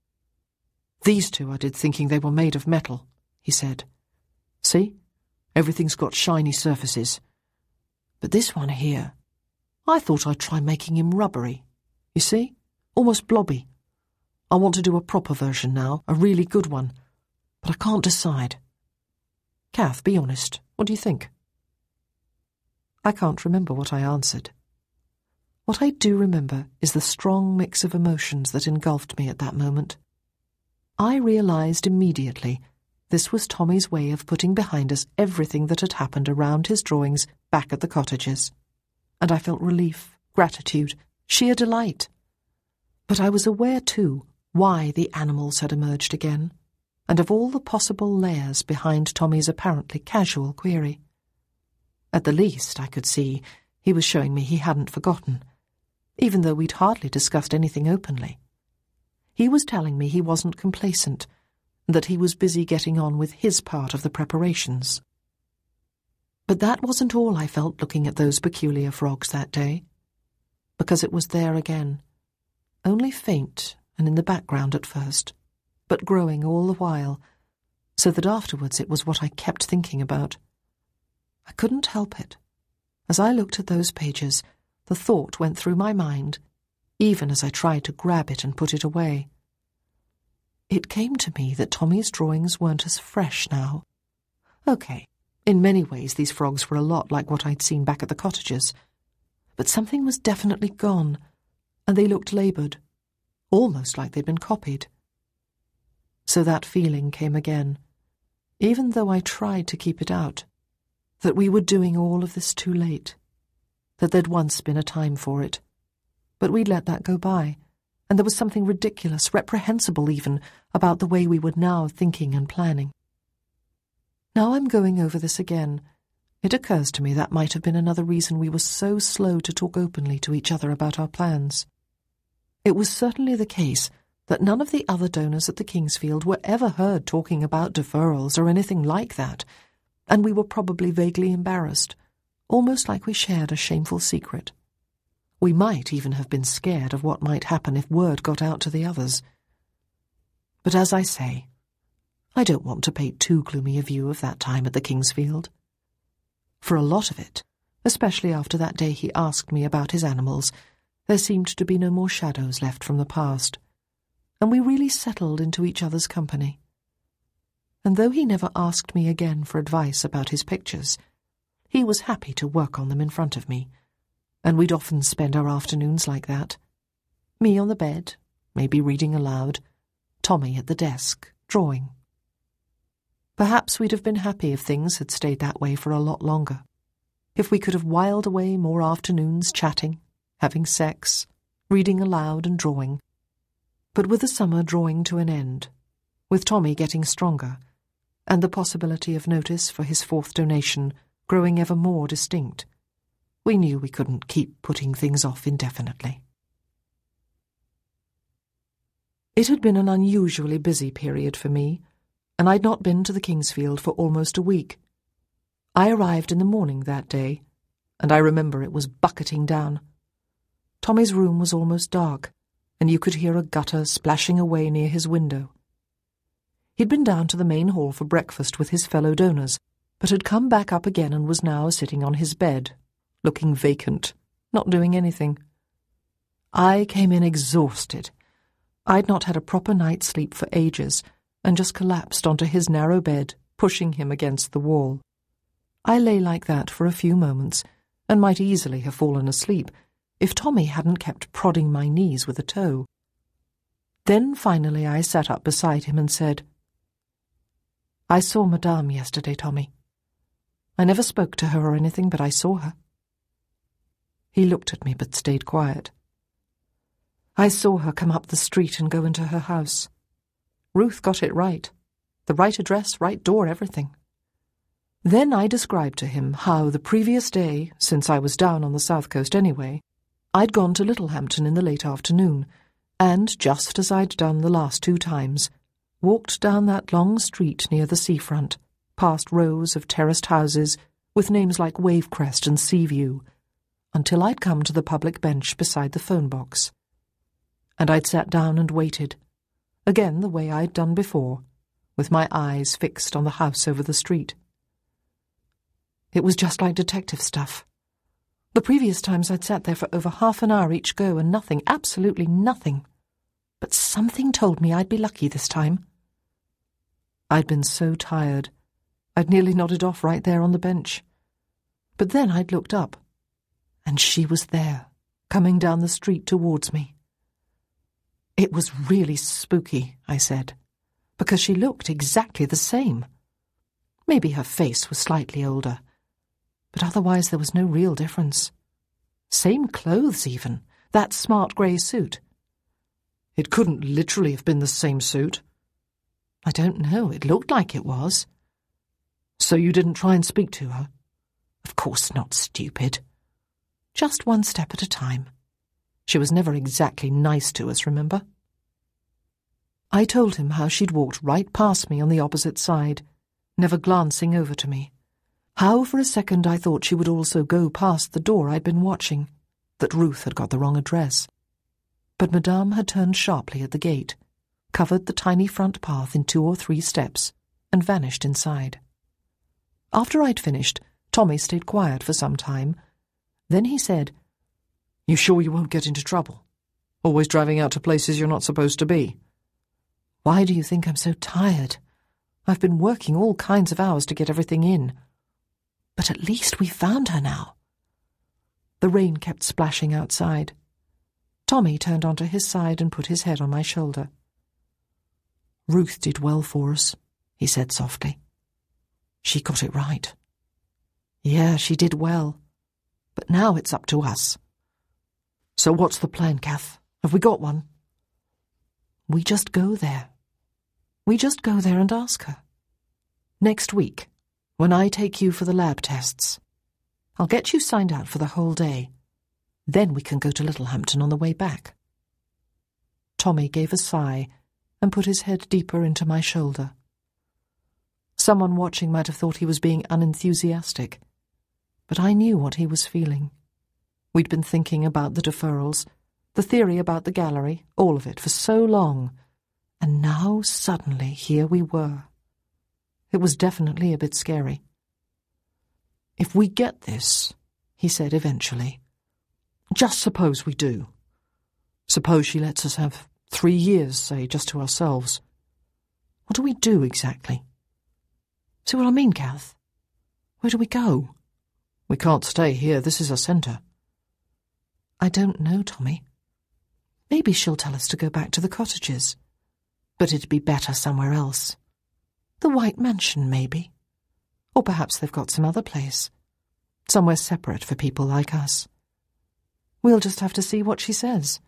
These two I did thinking they were made of metal, he said. See? Everything's got shiny surfaces. But this one here, I thought I'd try making him rubbery. You see? Almost blobby. I want to do a proper version now, a really good one. But I can't decide. Kath, be honest. What do you think? I can't remember what I answered. What I do remember is the strong mix of emotions that engulfed me at that moment. I realized immediately this was Tommy's way of putting behind us everything that had happened around his drawings back at the cottages, and I felt relief, gratitude, sheer delight. But I was aware, too, why the animals had emerged again, and of all the possible layers behind Tommy's apparently casual query. At the least, I could see he was showing me he hadn't forgotten, even though we'd hardly discussed anything openly. He was telling me he wasn't complacent, and that he was busy getting on with his part of the preparations. But that wasn't all I felt looking at those peculiar frogs that day, because it was there again, only faint and in the background at first, but growing all the while, so that afterwards it was what I kept thinking about. I couldn't help it. As I looked at those pages, the thought went through my mind, even as I tried to grab it and put it away. It came to me that Tommy's drawings weren't as fresh now. Okay, in many ways these frogs were a lot like what I'd seen back at the cottages, but something was definitely gone, and they looked laboured, almost like they'd been copied. So that feeling came again, even though I tried to keep it out, that we were doing all of this too late, that there'd once been a time for it, but we'd let that go by, and there was something ridiculous, reprehensible even, about the way we were now thinking and planning. Now I'm going over this again. It occurs to me that might have been another reason we were so slow to talk openly to each other about our plans. It was certainly the case that none of the other donors at the Kingsfield were ever heard talking about deferrals or anything like that, and we were probably vaguely embarrassed, almost like we shared a shameful secret. We might even have been scared of what might happen if word got out to the others. But as I say, I don't want to paint too gloomy a view of that time at the Kingsfield. For a lot of it, especially after that day he asked me about his animals, there seemed to be no more shadows left from the past, and we really settled into each other's company. And though he never asked me again for advice about his pictures, he was happy to work on them in front of me, and we'd often spend our afternoons like that. Me on the bed, maybe reading aloud, Tommy at the desk, drawing. Perhaps we'd have been happy if things had stayed that way for a lot longer, if we could have whiled away more afternoons chatting, having sex, reading aloud and drawing. But with the summer drawing to an end, with Tommy getting stronger, and the possibility of notice for his fourth donation growing ever more distinct, we knew we couldn't keep putting things off indefinitely. It had been an unusually busy period for me, and I'd not been to the Kingsfield for almost a week. I arrived in the morning that day, and I remember it was bucketing down. Tommy's room was almost dark, and you could hear a gutter splashing away near his window. He'd been down to the main hall for breakfast with his fellow donors, but had come back up again and was now sitting on his bed, looking vacant, not doing anything. I came in exhausted. I'd not had a proper night's sleep for ages, and just collapsed onto his narrow bed, pushing him against the wall. I lay like that for a few moments, and might easily have fallen asleep, if Tommy hadn't kept prodding my knees with a toe. Then finally I sat up beside him and said, "I saw Madame yesterday, Tommy. I never spoke to her or anything, but I saw her." He looked at me but stayed quiet. "I saw her come up the street and go into her house. Ruth got it right. The right address, right door, everything. Then I described to him how the previous day, since I was down on the south coast anyway, I'd gone to Littlehampton in the late afternoon, and, just as I'd done the last two times, walked down that long street near the seafront, past rows of terraced houses with names like Wavecrest and Seaview, until I'd come to the public bench beside the phone box. And I'd sat down and waited, again the way I'd done before, with my eyes fixed on the house over the street. It was just like detective stuff. The previous times I'd sat there for over half an hour each go and nothing, absolutely nothing. But something told me I'd be lucky this time. I'd been so tired, I'd nearly nodded off right there on the bench. But then I'd looked up, and she was there, coming down the street towards me. It was really spooky, I said, because she looked exactly the same. Maybe her face was slightly older, but otherwise there was no real difference. Same clothes even, that smart grey suit. It couldn't literally have been the same suit. I don't know, it looked like it was. So you didn't try and speak to her? Of course not, stupid. Just one step at a time. She was never exactly nice to us, remember? I told him how she'd walked right past me on the opposite side, never glancing over to me. How for a second I thought she would also go past the door I'd been watching, that Ruth had got the wrong address. But Madame had turned sharply at the gate, covered the tiny front path in two or three steps, and vanished inside. After I'd finished, Tommy stayed quiet for some time. Then he said, "You sure you won't get into trouble? Always driving out to places you're not supposed to be?" "Why do you think I'm so tired? I've been working all kinds of hours to get everything in. But at least we found her now." The rain kept splashing outside. Tommy turned onto his side and put his head on my shoulder. "Ruth did well for us," he said softly. "She got it right." "Yeah, she did well. But now it's up to us." "So what's the plan, Kath? Have we got one?" "We just go there. We just go there and ask her. Next week, when I take you for the lab tests. I'll get you signed out for the whole day. Then we can go to Littlehampton on the way back." Tommy gave a sigh and put his head deeper into my shoulder. Someone watching might have thought he was being unenthusiastic, but I knew what he was feeling. We'd been thinking about the deferrals, the theory about the gallery, all of it, for so long, and now suddenly here we were. It was definitely a bit scary. "If we get this," he said eventually, "just suppose we do. Suppose she lets us have three years, say, just to ourselves. What do we do exactly? See what I mean, Kath? Where do we go? We can't stay here, this is a centre." "I don't know, Tommy. Maybe she'll tell us to go back to the cottages. But it'd be better somewhere else. The White Mansion, maybe. Or perhaps they've got some other place. Somewhere separate for people like us. We'll just have to see what she says."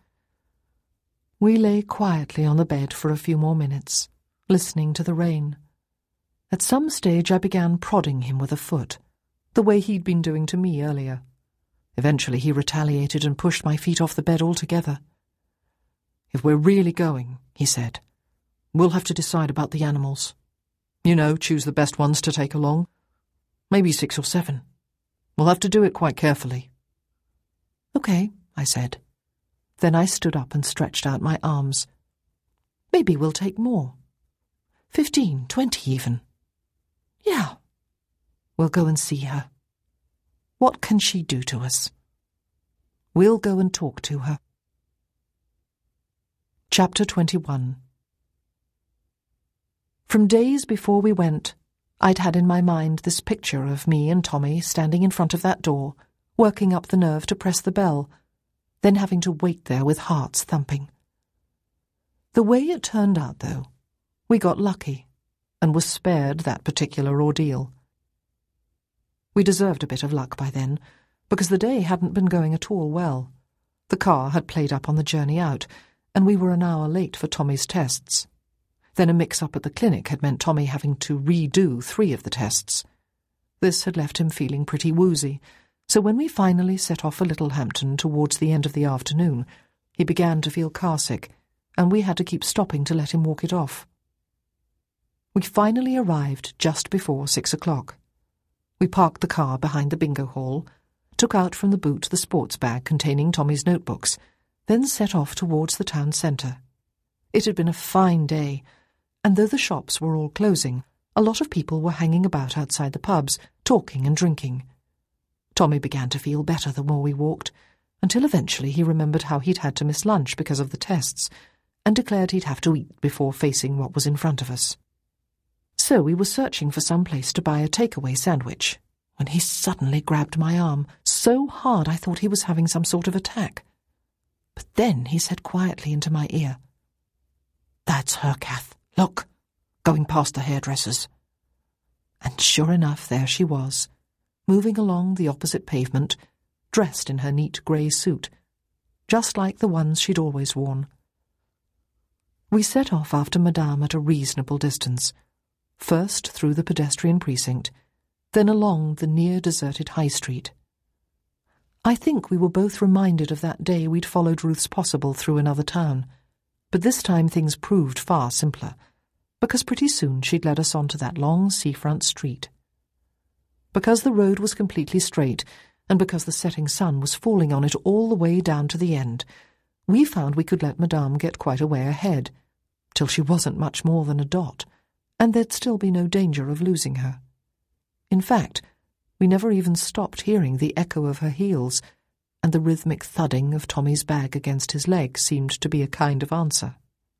We lay quietly on the bed for a few more minutes, listening to the rain. At some stage I began prodding him with a foot, the way he'd been doing to me earlier. Eventually he retaliated and pushed my feet off the bed altogether. "If we're really going," he said, "we'll have to decide about the animals. You know, choose the best ones to take along. Maybe six or seven. We'll have to do it quite carefully." "Okay," I said. Then I stood up and stretched out my arms. "Maybe we'll take more. Fifteen, twenty even. Yeah. We'll go and see her. What can she do to us? We'll go and talk to her." Chapter twenty-one. From days before we went, I'd had in my mind this picture of me and Tommy standing in front of that door, working up the nerve to press the bell, then having to wait there with hearts thumping. The way it turned out, though, we got lucky and were spared that particular ordeal. We deserved a bit of luck by then, because the day hadn't been going at all well. The car had played up on the journey out, and we were an hour late for Tommy's tests. Then a mix-up at the clinic had meant Tommy having to redo three of the tests. This had left him feeling pretty woozy, so when we finally set off for Littlehampton towards the end of the afternoon, he began to feel carsick, and we had to keep stopping to let him walk it off. We finally arrived just before six o'clock. We parked the car behind the bingo hall, took out from the boot the sports bag containing Tommy's notebooks, then set off towards the town centre. It had been a fine day, and though the shops were all closing, a lot of people were hanging about outside the pubs, talking and drinking. Tommy began to feel better the more we walked, until eventually he remembered how he'd had to miss lunch because of the tests, and declared he'd have to eat before facing what was in front of us. So we were searching for some place to buy a takeaway sandwich, when he suddenly grabbed my arm so hard I thought he was having some sort of attack. But then he said quietly into my ear, "That's her, Kath. Look, going past the hairdresser's." And sure enough, there she was, moving along the opposite pavement, dressed in her neat grey suit, just like the ones she'd always worn. We set off after Madame at a reasonable distance, first through the pedestrian precinct, then along the near-deserted High Street. I think we were both reminded of that day we'd followed Ruth's Possible through another town, but this time things proved far simpler, because pretty soon she'd led us onto that long seafront street. Because the road was completely straight, and because the setting sun was falling on it all the way down to the end, we found we could let Madame get quite a way ahead, till she wasn't much more than a dot, and there'd still be no danger of losing her. In fact, we never even stopped hearing the echo of her heels, and the rhythmic thudding of Tommy's bag against his leg seemed to be a kind of answer.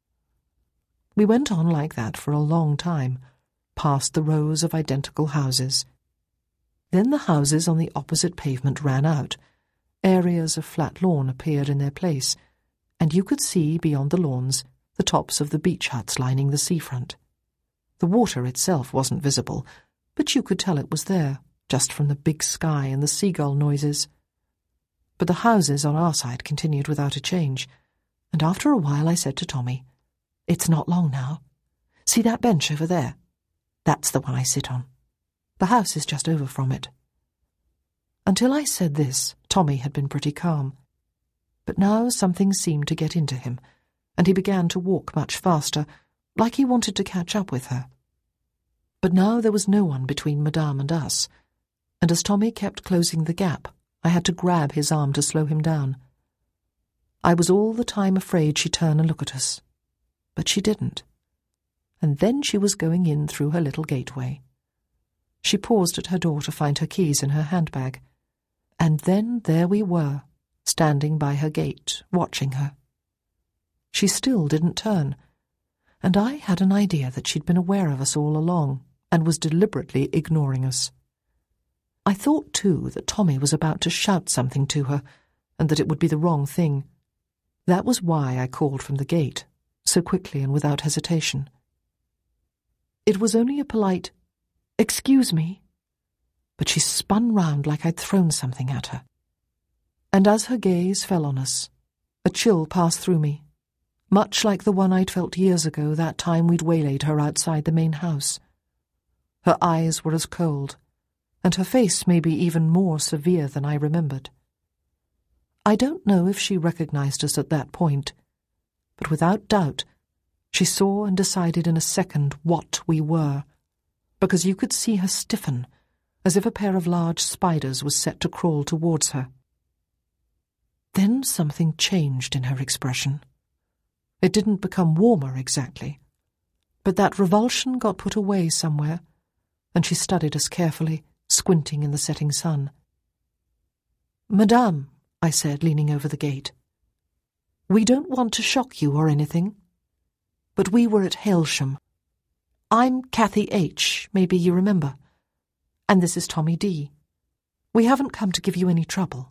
We went on like that for a long time, past the rows of identical houses. Then the houses on the opposite pavement ran out, areas of flat lawn appeared in their place, and you could see, beyond the lawns, the tops of the beach huts lining the seafront. The water itself wasn't visible, but you could tell it was there, just from the big sky and the seagull noises. But the houses on our side continued without a change, and after a while I said to Tommy, "It's not long now. See that bench over there? That's the one I sit on. The house is just over from it." Until I said this, Tommy had been pretty calm. But now something seemed to get into him, and he began to walk much faster, like he wanted to catch up with her. But now there was no one between Madame and us, and as Tommy kept closing the gap, I had to grab his arm to slow him down. I was all the time afraid she'd turn and look at us, but she didn't. And then she was going in through her little gateway. She paused at her door to find her keys in her handbag, and then there we were, standing by her gate, watching her. She still didn't turn, and I had an idea that she'd been aware of us all along and was deliberately ignoring us. I thought, too, that Tommy was about to shout something to her, and that it would be the wrong thing. That was why I called from the gate, so quickly and without hesitation. It was only a polite, "Excuse me," but she spun round like I'd thrown something at her. And as her gaze fell on us, a chill passed through me, much like the one I'd felt years ago that time we'd waylaid her outside the main house. Her eyes were as cold, and her face maybe even more severe than I remembered. I don't know if she recognized us at that point, but without doubt she saw and decided in a second what we were, because you could see her stiffen, as if a pair of large spiders was set to crawl towards her. Then something changed in her expression. It didn't become warmer exactly, but that revulsion got put away somewhere, and she studied us carefully, squinting in the setting sun. "Madame," I said, leaning over the gate, "we don't want to shock you or anything, but we were at Hailsham. I'm Kathy H., maybe you remember, and this is Tommy D. We haven't come to give you any trouble."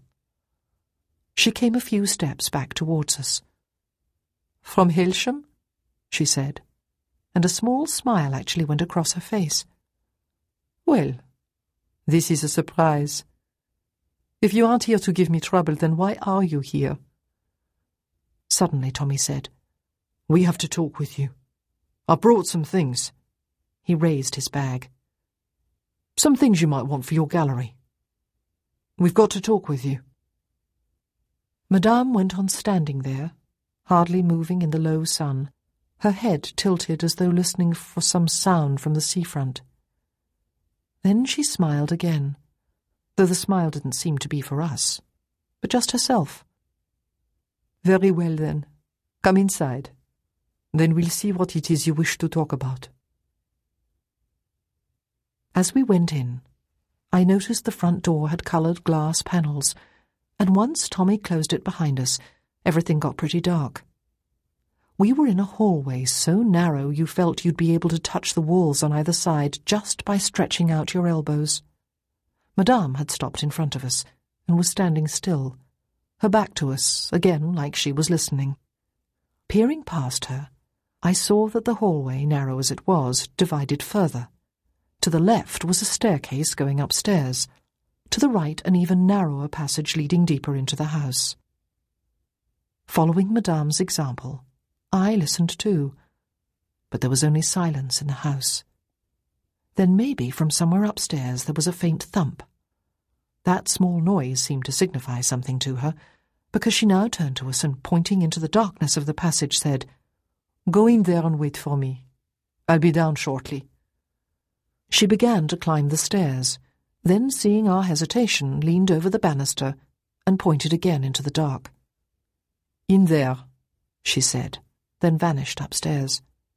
She came a few steps back towards us. "From Hailsham?" she said, and a small smile actually went across her face. "Well, this is a surprise. If you aren't here to give me trouble, then why are you here?" Suddenly Tommy said, "We have to talk with you." I brought some things." He raised his bag. "Some things you might want for your gallery. We've got to talk with you." Madame went on standing there, hardly moving in the low sun, her head tilted as though listening for some sound from the seafront. Then she smiled again, though the smile didn't seem to be for us, but just herself. "Very well, then. Come inside. Then we'll see what it is you wish to talk about." As we went in, I noticed the front door had coloured glass panels, and once Tommy closed it behind us, everything got pretty dark. We were in a hallway so narrow you felt you'd be able to touch the walls on either side just by stretching out your elbows. Madame had stopped in front of us and was standing still, her back to us, again like she was listening. Peering past her, I saw that the hallway, narrow as it was, divided further. To the left was a staircase going upstairs. To the right, an even narrower passage leading deeper into the house. Following Madame's example, I listened too, but there was only silence in the house. Then maybe from somewhere upstairs there was a faint thump. That small noise seemed to signify something to her, because she now turned to us and, pointing into the darkness of the passage, said, "Go in there and wait for me. I'll be down shortly." She began to climb the stairs, then, seeing our hesitation, leaned over the banister and pointed again into the dark. "In there," she said, then vanished upstairs.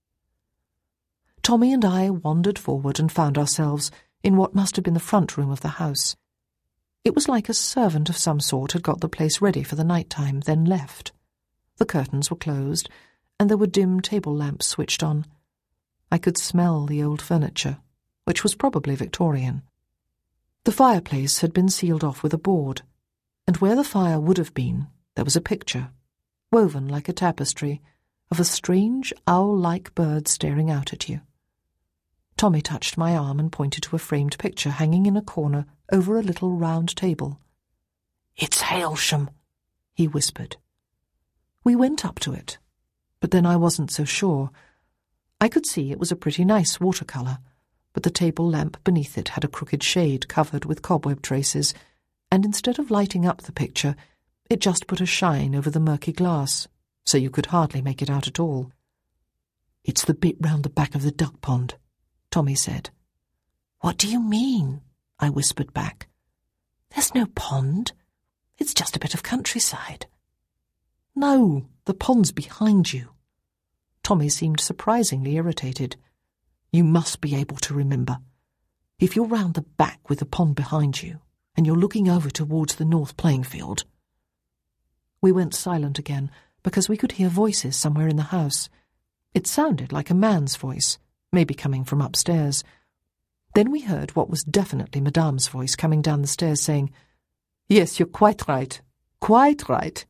Tommy and I wandered forward and found ourselves in what must have been the front room of the house. It was like a servant of some sort had got the place ready for the night time, then left. The curtains were closed, and there were dim table lamps switched on. I could smell the old furniture, which was probably Victorian. The fireplace had been sealed off with a board, and where the fire would have been, there was a picture, woven like a tapestry, of a strange owl-like bird staring out at you. Tommy touched my arm and pointed to a framed picture hanging in a corner over a little round table. "It's Hailsham," he whispered. We went up to it, but then I wasn't so sure. I could see it was a pretty nice watercolour, but the table lamp beneath it had a crooked shade covered with cobweb traces, and instead of lighting up the picture, it just put a shine over the murky glass, so you could hardly make it out at all. "It's the bit round the back of the duck pond," Tommy said. "What do you mean?" I whispered back. "There's no pond. It's just a bit of countryside." "No, the pond's behind you." Tommy seemed surprisingly irritated. "You must be able to remember. If you're round the back with the pond behind you, and you're looking over towards the north playing field—" We went silent again, because we could hear voices somewhere in the house. It sounded like a man's voice, maybe coming from upstairs. Then we heard what was definitely Madame's voice coming down the stairs saying, "Yes, you're quite right. Quite right."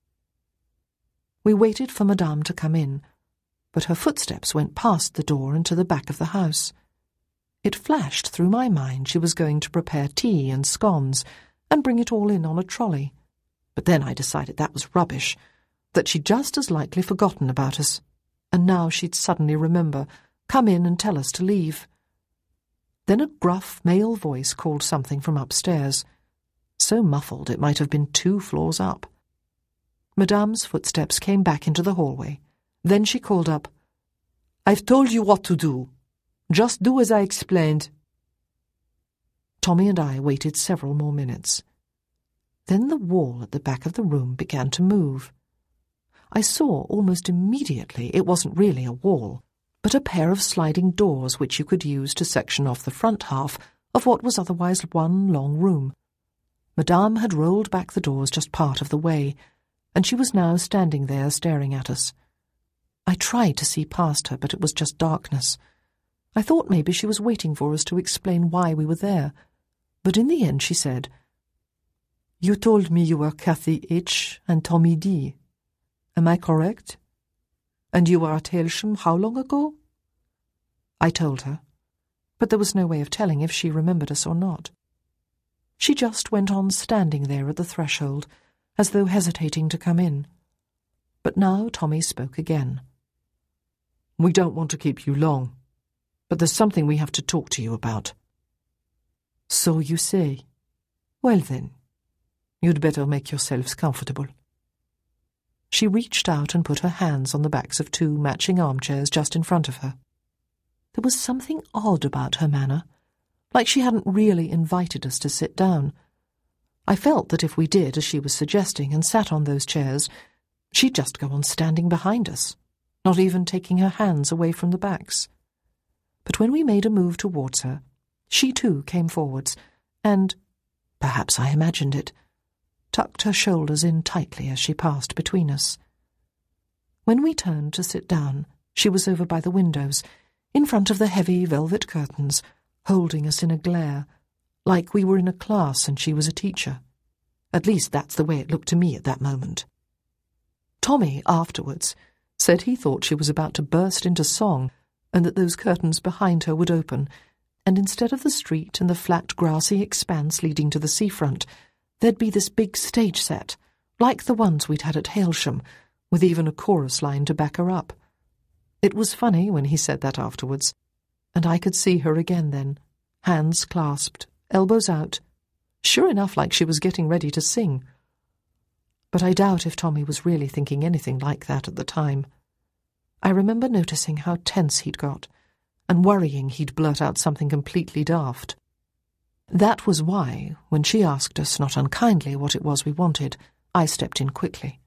We waited for Madame to come in, but her footsteps went past the door and to the back of the house. It flashed through my mind she was going to prepare tea and scones and bring it all in on a trolley. But then I decided that was rubbish, that she'd just as likely forgotten about us, and now she'd suddenly remember, come in and tell us to leave. Then a gruff male voice called something from upstairs, so muffled it might have been two floors up. Madame's footsteps came back into the hallway. Then she called up, "I've told you what to do. Just do as I explained." Tommy and I waited several more minutes. Then the wall at the back of the room began to move. I saw almost immediately it wasn't really a wall, but a pair of sliding doors which you could use to section off the front half of what was otherwise one long room. Madame had rolled back the doors just part of the way, and she was now standing there staring at us. I tried to see past her, but it was just darkness. I thought maybe she was waiting for us to explain why we were there, but in the end she said, "You told me you were Cathy H. and Tommy D. Am I correct? And you were at Hailsham how long ago?" I told her, but there was no way of telling if she remembered us or not. She just went on standing there at the threshold, as though hesitating to come in. But now Tommy spoke again. We don't want to keep you long, but there's something we have to talk to you about." "So you say. Well then, you'd better make yourselves comfortable." She reached out and put her hands on the backs of two matching armchairs just in front of her. There was something odd about her manner, like she hadn't really invited us to sit down. I felt that if we did as she was suggesting and sat on those chairs, she'd just go on standing behind us, not even taking her hands away from the backs. But when we made a move towards her, she too came forwards and, perhaps I imagined it, tucked her shoulders in tightly as she passed between us. When we turned to sit down, she was over by the windows, in front of the heavy velvet curtains, holding us in a glare, like we were in a class and she was a teacher. At least that's the way it looked to me at that moment. Tommy, afterwards, said he thought she was about to burst into song and that those curtains behind her would open, and instead of the street and the flat grassy expanse leading to the seafront, there'd be this big stage set, like the ones we'd had at Hailsham, with even a chorus line to back her up. It was funny when he said that afterwards, and I could see her again then, hands clasped, elbows out, sure enough like she was getting ready to sing. But I doubt if Tommy was really thinking anything like that at the time. I remember noticing how tense he'd got, and worrying he'd blurt out something completely daft. That was why, when she asked us not unkindly what it was we wanted, I stepped in quickly.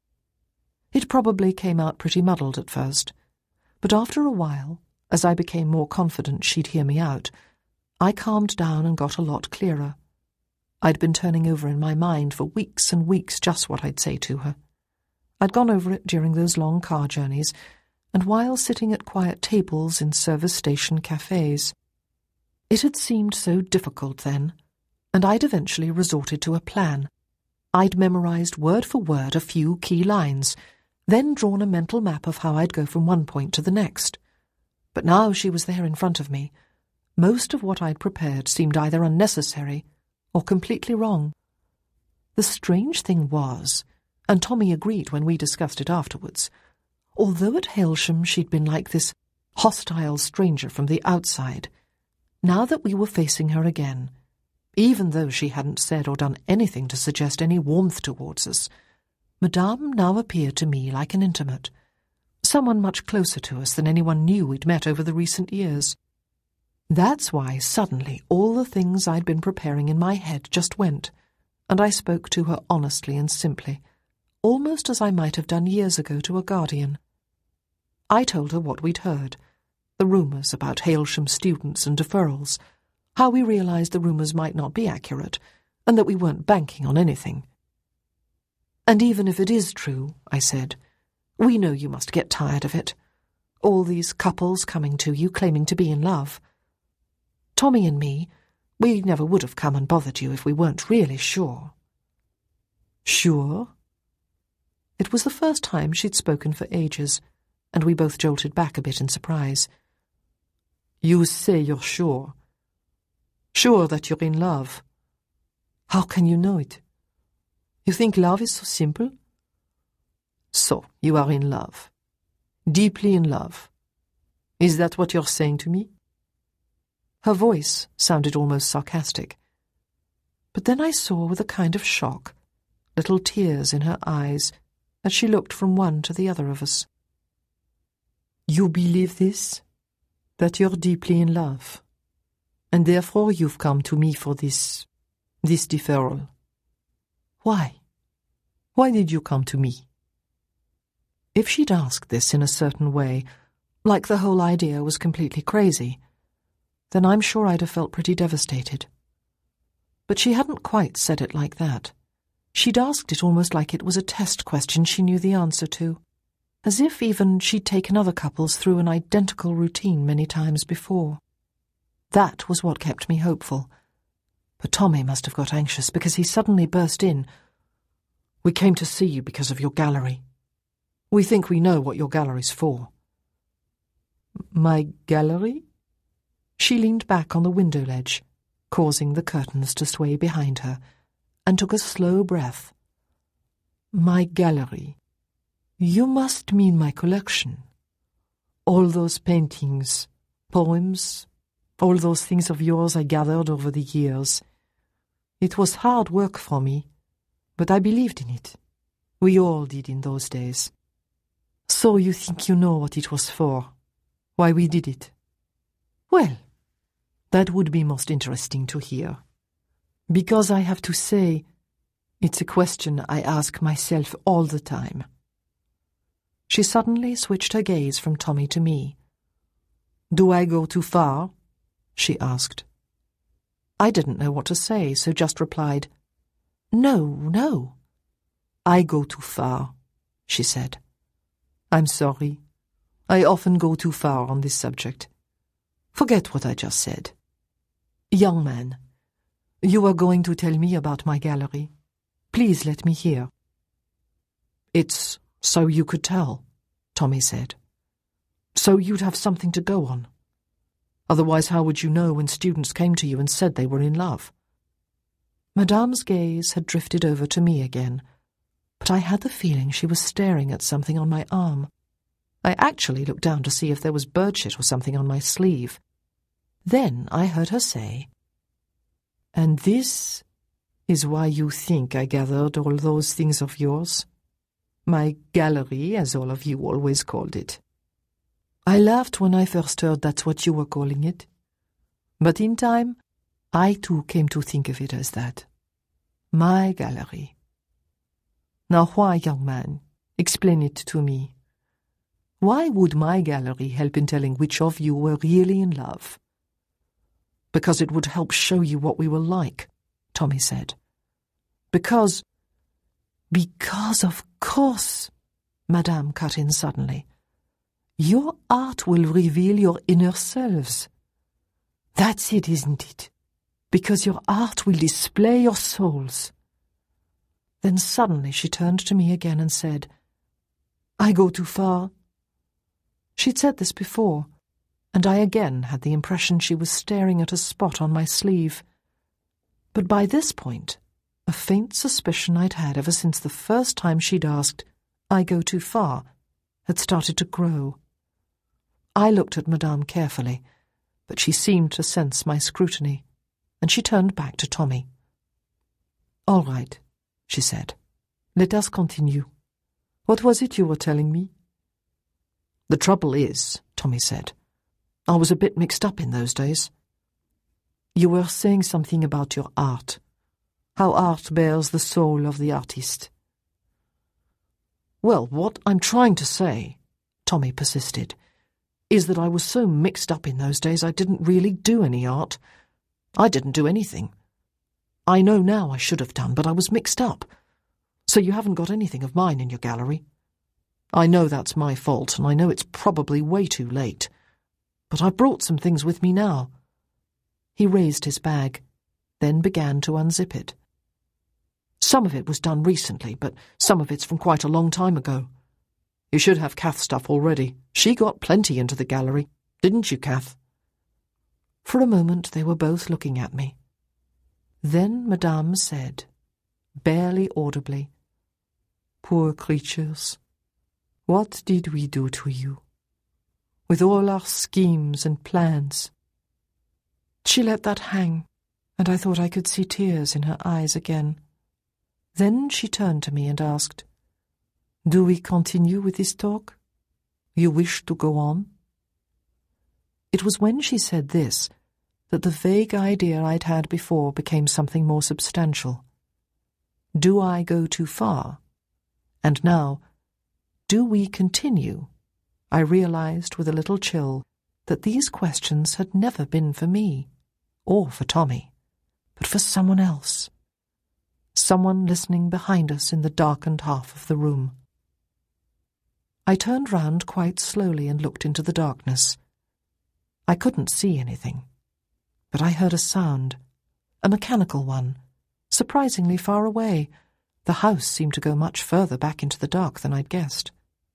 It probably came out pretty muddled at first, but after a while, as I became more confident she'd hear me out, I calmed down and got a lot clearer. I'd been turning over in my mind for weeks and weeks just what I'd say to her. I'd gone over it during those long car journeys, and while sitting at quiet tables in service station cafes. It had seemed so difficult then, and I'd eventually resorted to a plan. I'd memorized word for word a few key lines, then drawn a mental map of how I'd go from one point to the next. But now she was there in front of me. Most of what I'd prepared seemed either unnecessary or completely wrong. The strange thing was, and Tommy agreed when we discussed it afterwards, although at Hailsham she'd been like this hostile stranger from the outside, now that we were facing her again, even though she hadn't said or done anything to suggest any warmth towards us, Madame now appeared to me like an intimate, someone much closer to us than anyone new we'd met over the recent years. That's why suddenly all the things I'd been preparing in my head just went, and I spoke to her honestly and simply, almost as I might have done years ago to a guardian. I told her what we'd heard, the rumours about Hailsham students and deferrals, how we realised the rumours might not be accurate, and that we weren't banking on anything. "And even if it is true," I said, "we know you must get tired of it. All these couples coming to you claiming to be in love. Tommy and me, we never would have come and bothered you if we weren't really sure." "Sure?" It was the first time she'd spoken for ages, and we both jolted back a bit in surprise. "You say you're sure. Sure that you're in love. How can you know it? You think love is so simple?" "So, you are in love. Deeply in love. Is that what you're saying to me?" Her voice sounded almost sarcastic. But then I saw with a kind of shock, little tears in her eyes, as she looked from one to the other of us. "You believe this? That you're deeply in love, and therefore you've come to me for this, this deferral. Why? Why did you come to me?" If she'd asked this in a certain way, like the whole idea was completely crazy, then I'm sure I'd have felt pretty devastated. But she hadn't quite said it like that. She'd asked it almost like it was a test question she knew the answer to, as if even she'd taken other couples through an identical routine many times before. That was what kept me hopeful. But Tommy must have got anxious because he suddenly burst in. "We came to see you because of your gallery. We think we know what your gallery's for." "My gallery?" She leaned back on the window ledge, causing the curtains to sway behind her, and took a slow breath. "My gallery. You must mean my collection. all those paintings, poems, all those things of yours I gathered over the years. It was hard work for me, but I believed in it. We all did in those days. So you think you know what it was for, why we did it? Well, that would be most interesting to hear. Because I have to say, it's a question I ask myself all the time. She suddenly switched her gaze from Tommy to me. Do I go too far? She asked. I didn't know what to say, so just replied, No, no. I go too far, she said. I'm sorry. I often go too far on this subject. Forget what I just said. Young man, you were going to tell me about my gallery. Please let me hear. It's so you could tell, Tommy said. So you'd have something to go on. Otherwise, how would you know when students came to you and said they were in love? Madame's gaze had drifted over to me again, but I had the feeling she was staring at something on my arm. I actually looked down to see if there was birdshit or something on my sleeve. Then I heard her say, And this is why you think I gathered all those things of yours? My gallery, as all of you always called it. I laughed when I first heard that's what you were calling it. But in time, I too came to think of it as that. My gallery. Now why, young man? Explain it to me. Why would my gallery help in telling which of you were really in love? Because it would help show you what we were like, Tommy said. Because... Because, of course, Madame cut in suddenly. Your art will reveal your inner selves. That's it, isn't it? Because your art will display your souls. Then suddenly she turned to me again and said, I go too far. She'd said this before, and I again had the impression she was staring at a spot on my sleeve. But by this point, a faint suspicion I'd had ever since the first time she'd asked, I go too far, had started to grow. I looked at Madame carefully, but she seemed to sense my scrutiny, and she turned back to Tommy. All right, she said. Let us continue. What was it you were telling me? The trouble is, Tommy said, I was a bit mixed up in those days. You were saying something about your art, how art bears the soul of the artist. Well, what I'm trying to say, Tommy persisted, is that I was so mixed up in those days I didn't really do any art. I didn't do anything. I know now I should have done, but I was mixed up. So you haven't got anything of mine in your gallery. I know that's my fault, and I know it's probably way too late. But I brought some things with me now. He raised his bag, then began to unzip it. Some of it was done recently, but some of it's from quite a long time ago. You should have Kath's stuff already. She got plenty into the gallery, didn't you, Kath? For a moment they were both looking at me. Then Madame said, barely audibly, Poor creatures, what did we do to you? With all our schemes and plans. She let that hang, and I thought I could see tears in her eyes again. Then she turned to me and asked, Do we continue with this talk? You wish to go on? It was when she said this that the vague idea I'd had before became something more substantial. Do I go too far? And now, do we continue? I realized with a little chill that these questions had never been for me, or for Tommy, but for someone else. Someone listening behind us in the darkened half of the room. I turned round quite slowly and looked into the darkness. I couldn't see anything, but I heard a sound, a mechanical one, surprisingly far away. The house seemed to go much further back into the dark than I'd guessed.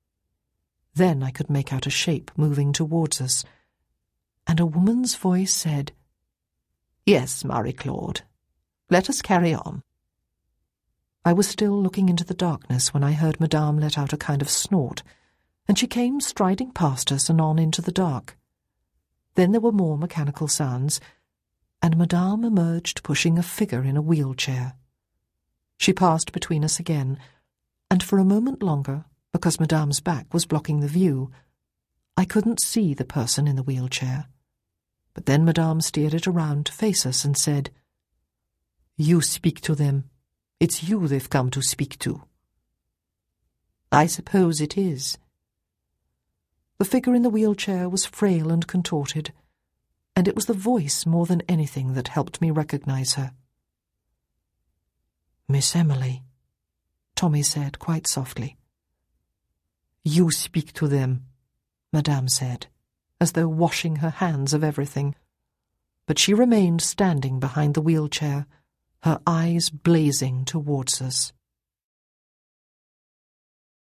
Then I could make out a shape moving towards us, and a woman's voice said, Yes, Marie-Claude, let us carry on. I was still looking into the darkness when I heard Madame let out a kind of snort, and she came striding past us and on into the dark. Then there were more mechanical sounds, and Madame emerged pushing a figure in a wheelchair. She passed between us again, and for a moment longer, because Madame's back was blocking the view, I couldn't see the person in the wheelchair. But then Madame steered it around to face us and said, "You speak to them. It's you they've come to speak to." "I suppose it is." The figure in the wheelchair was frail and contorted, and it was the voice more than anything that helped me recognize her. "Miss Emily," Tommy said quite softly. "You speak to them," Madame said, as though washing her hands of everything. But she remained standing behind the wheelchair, her eyes blazing towards us.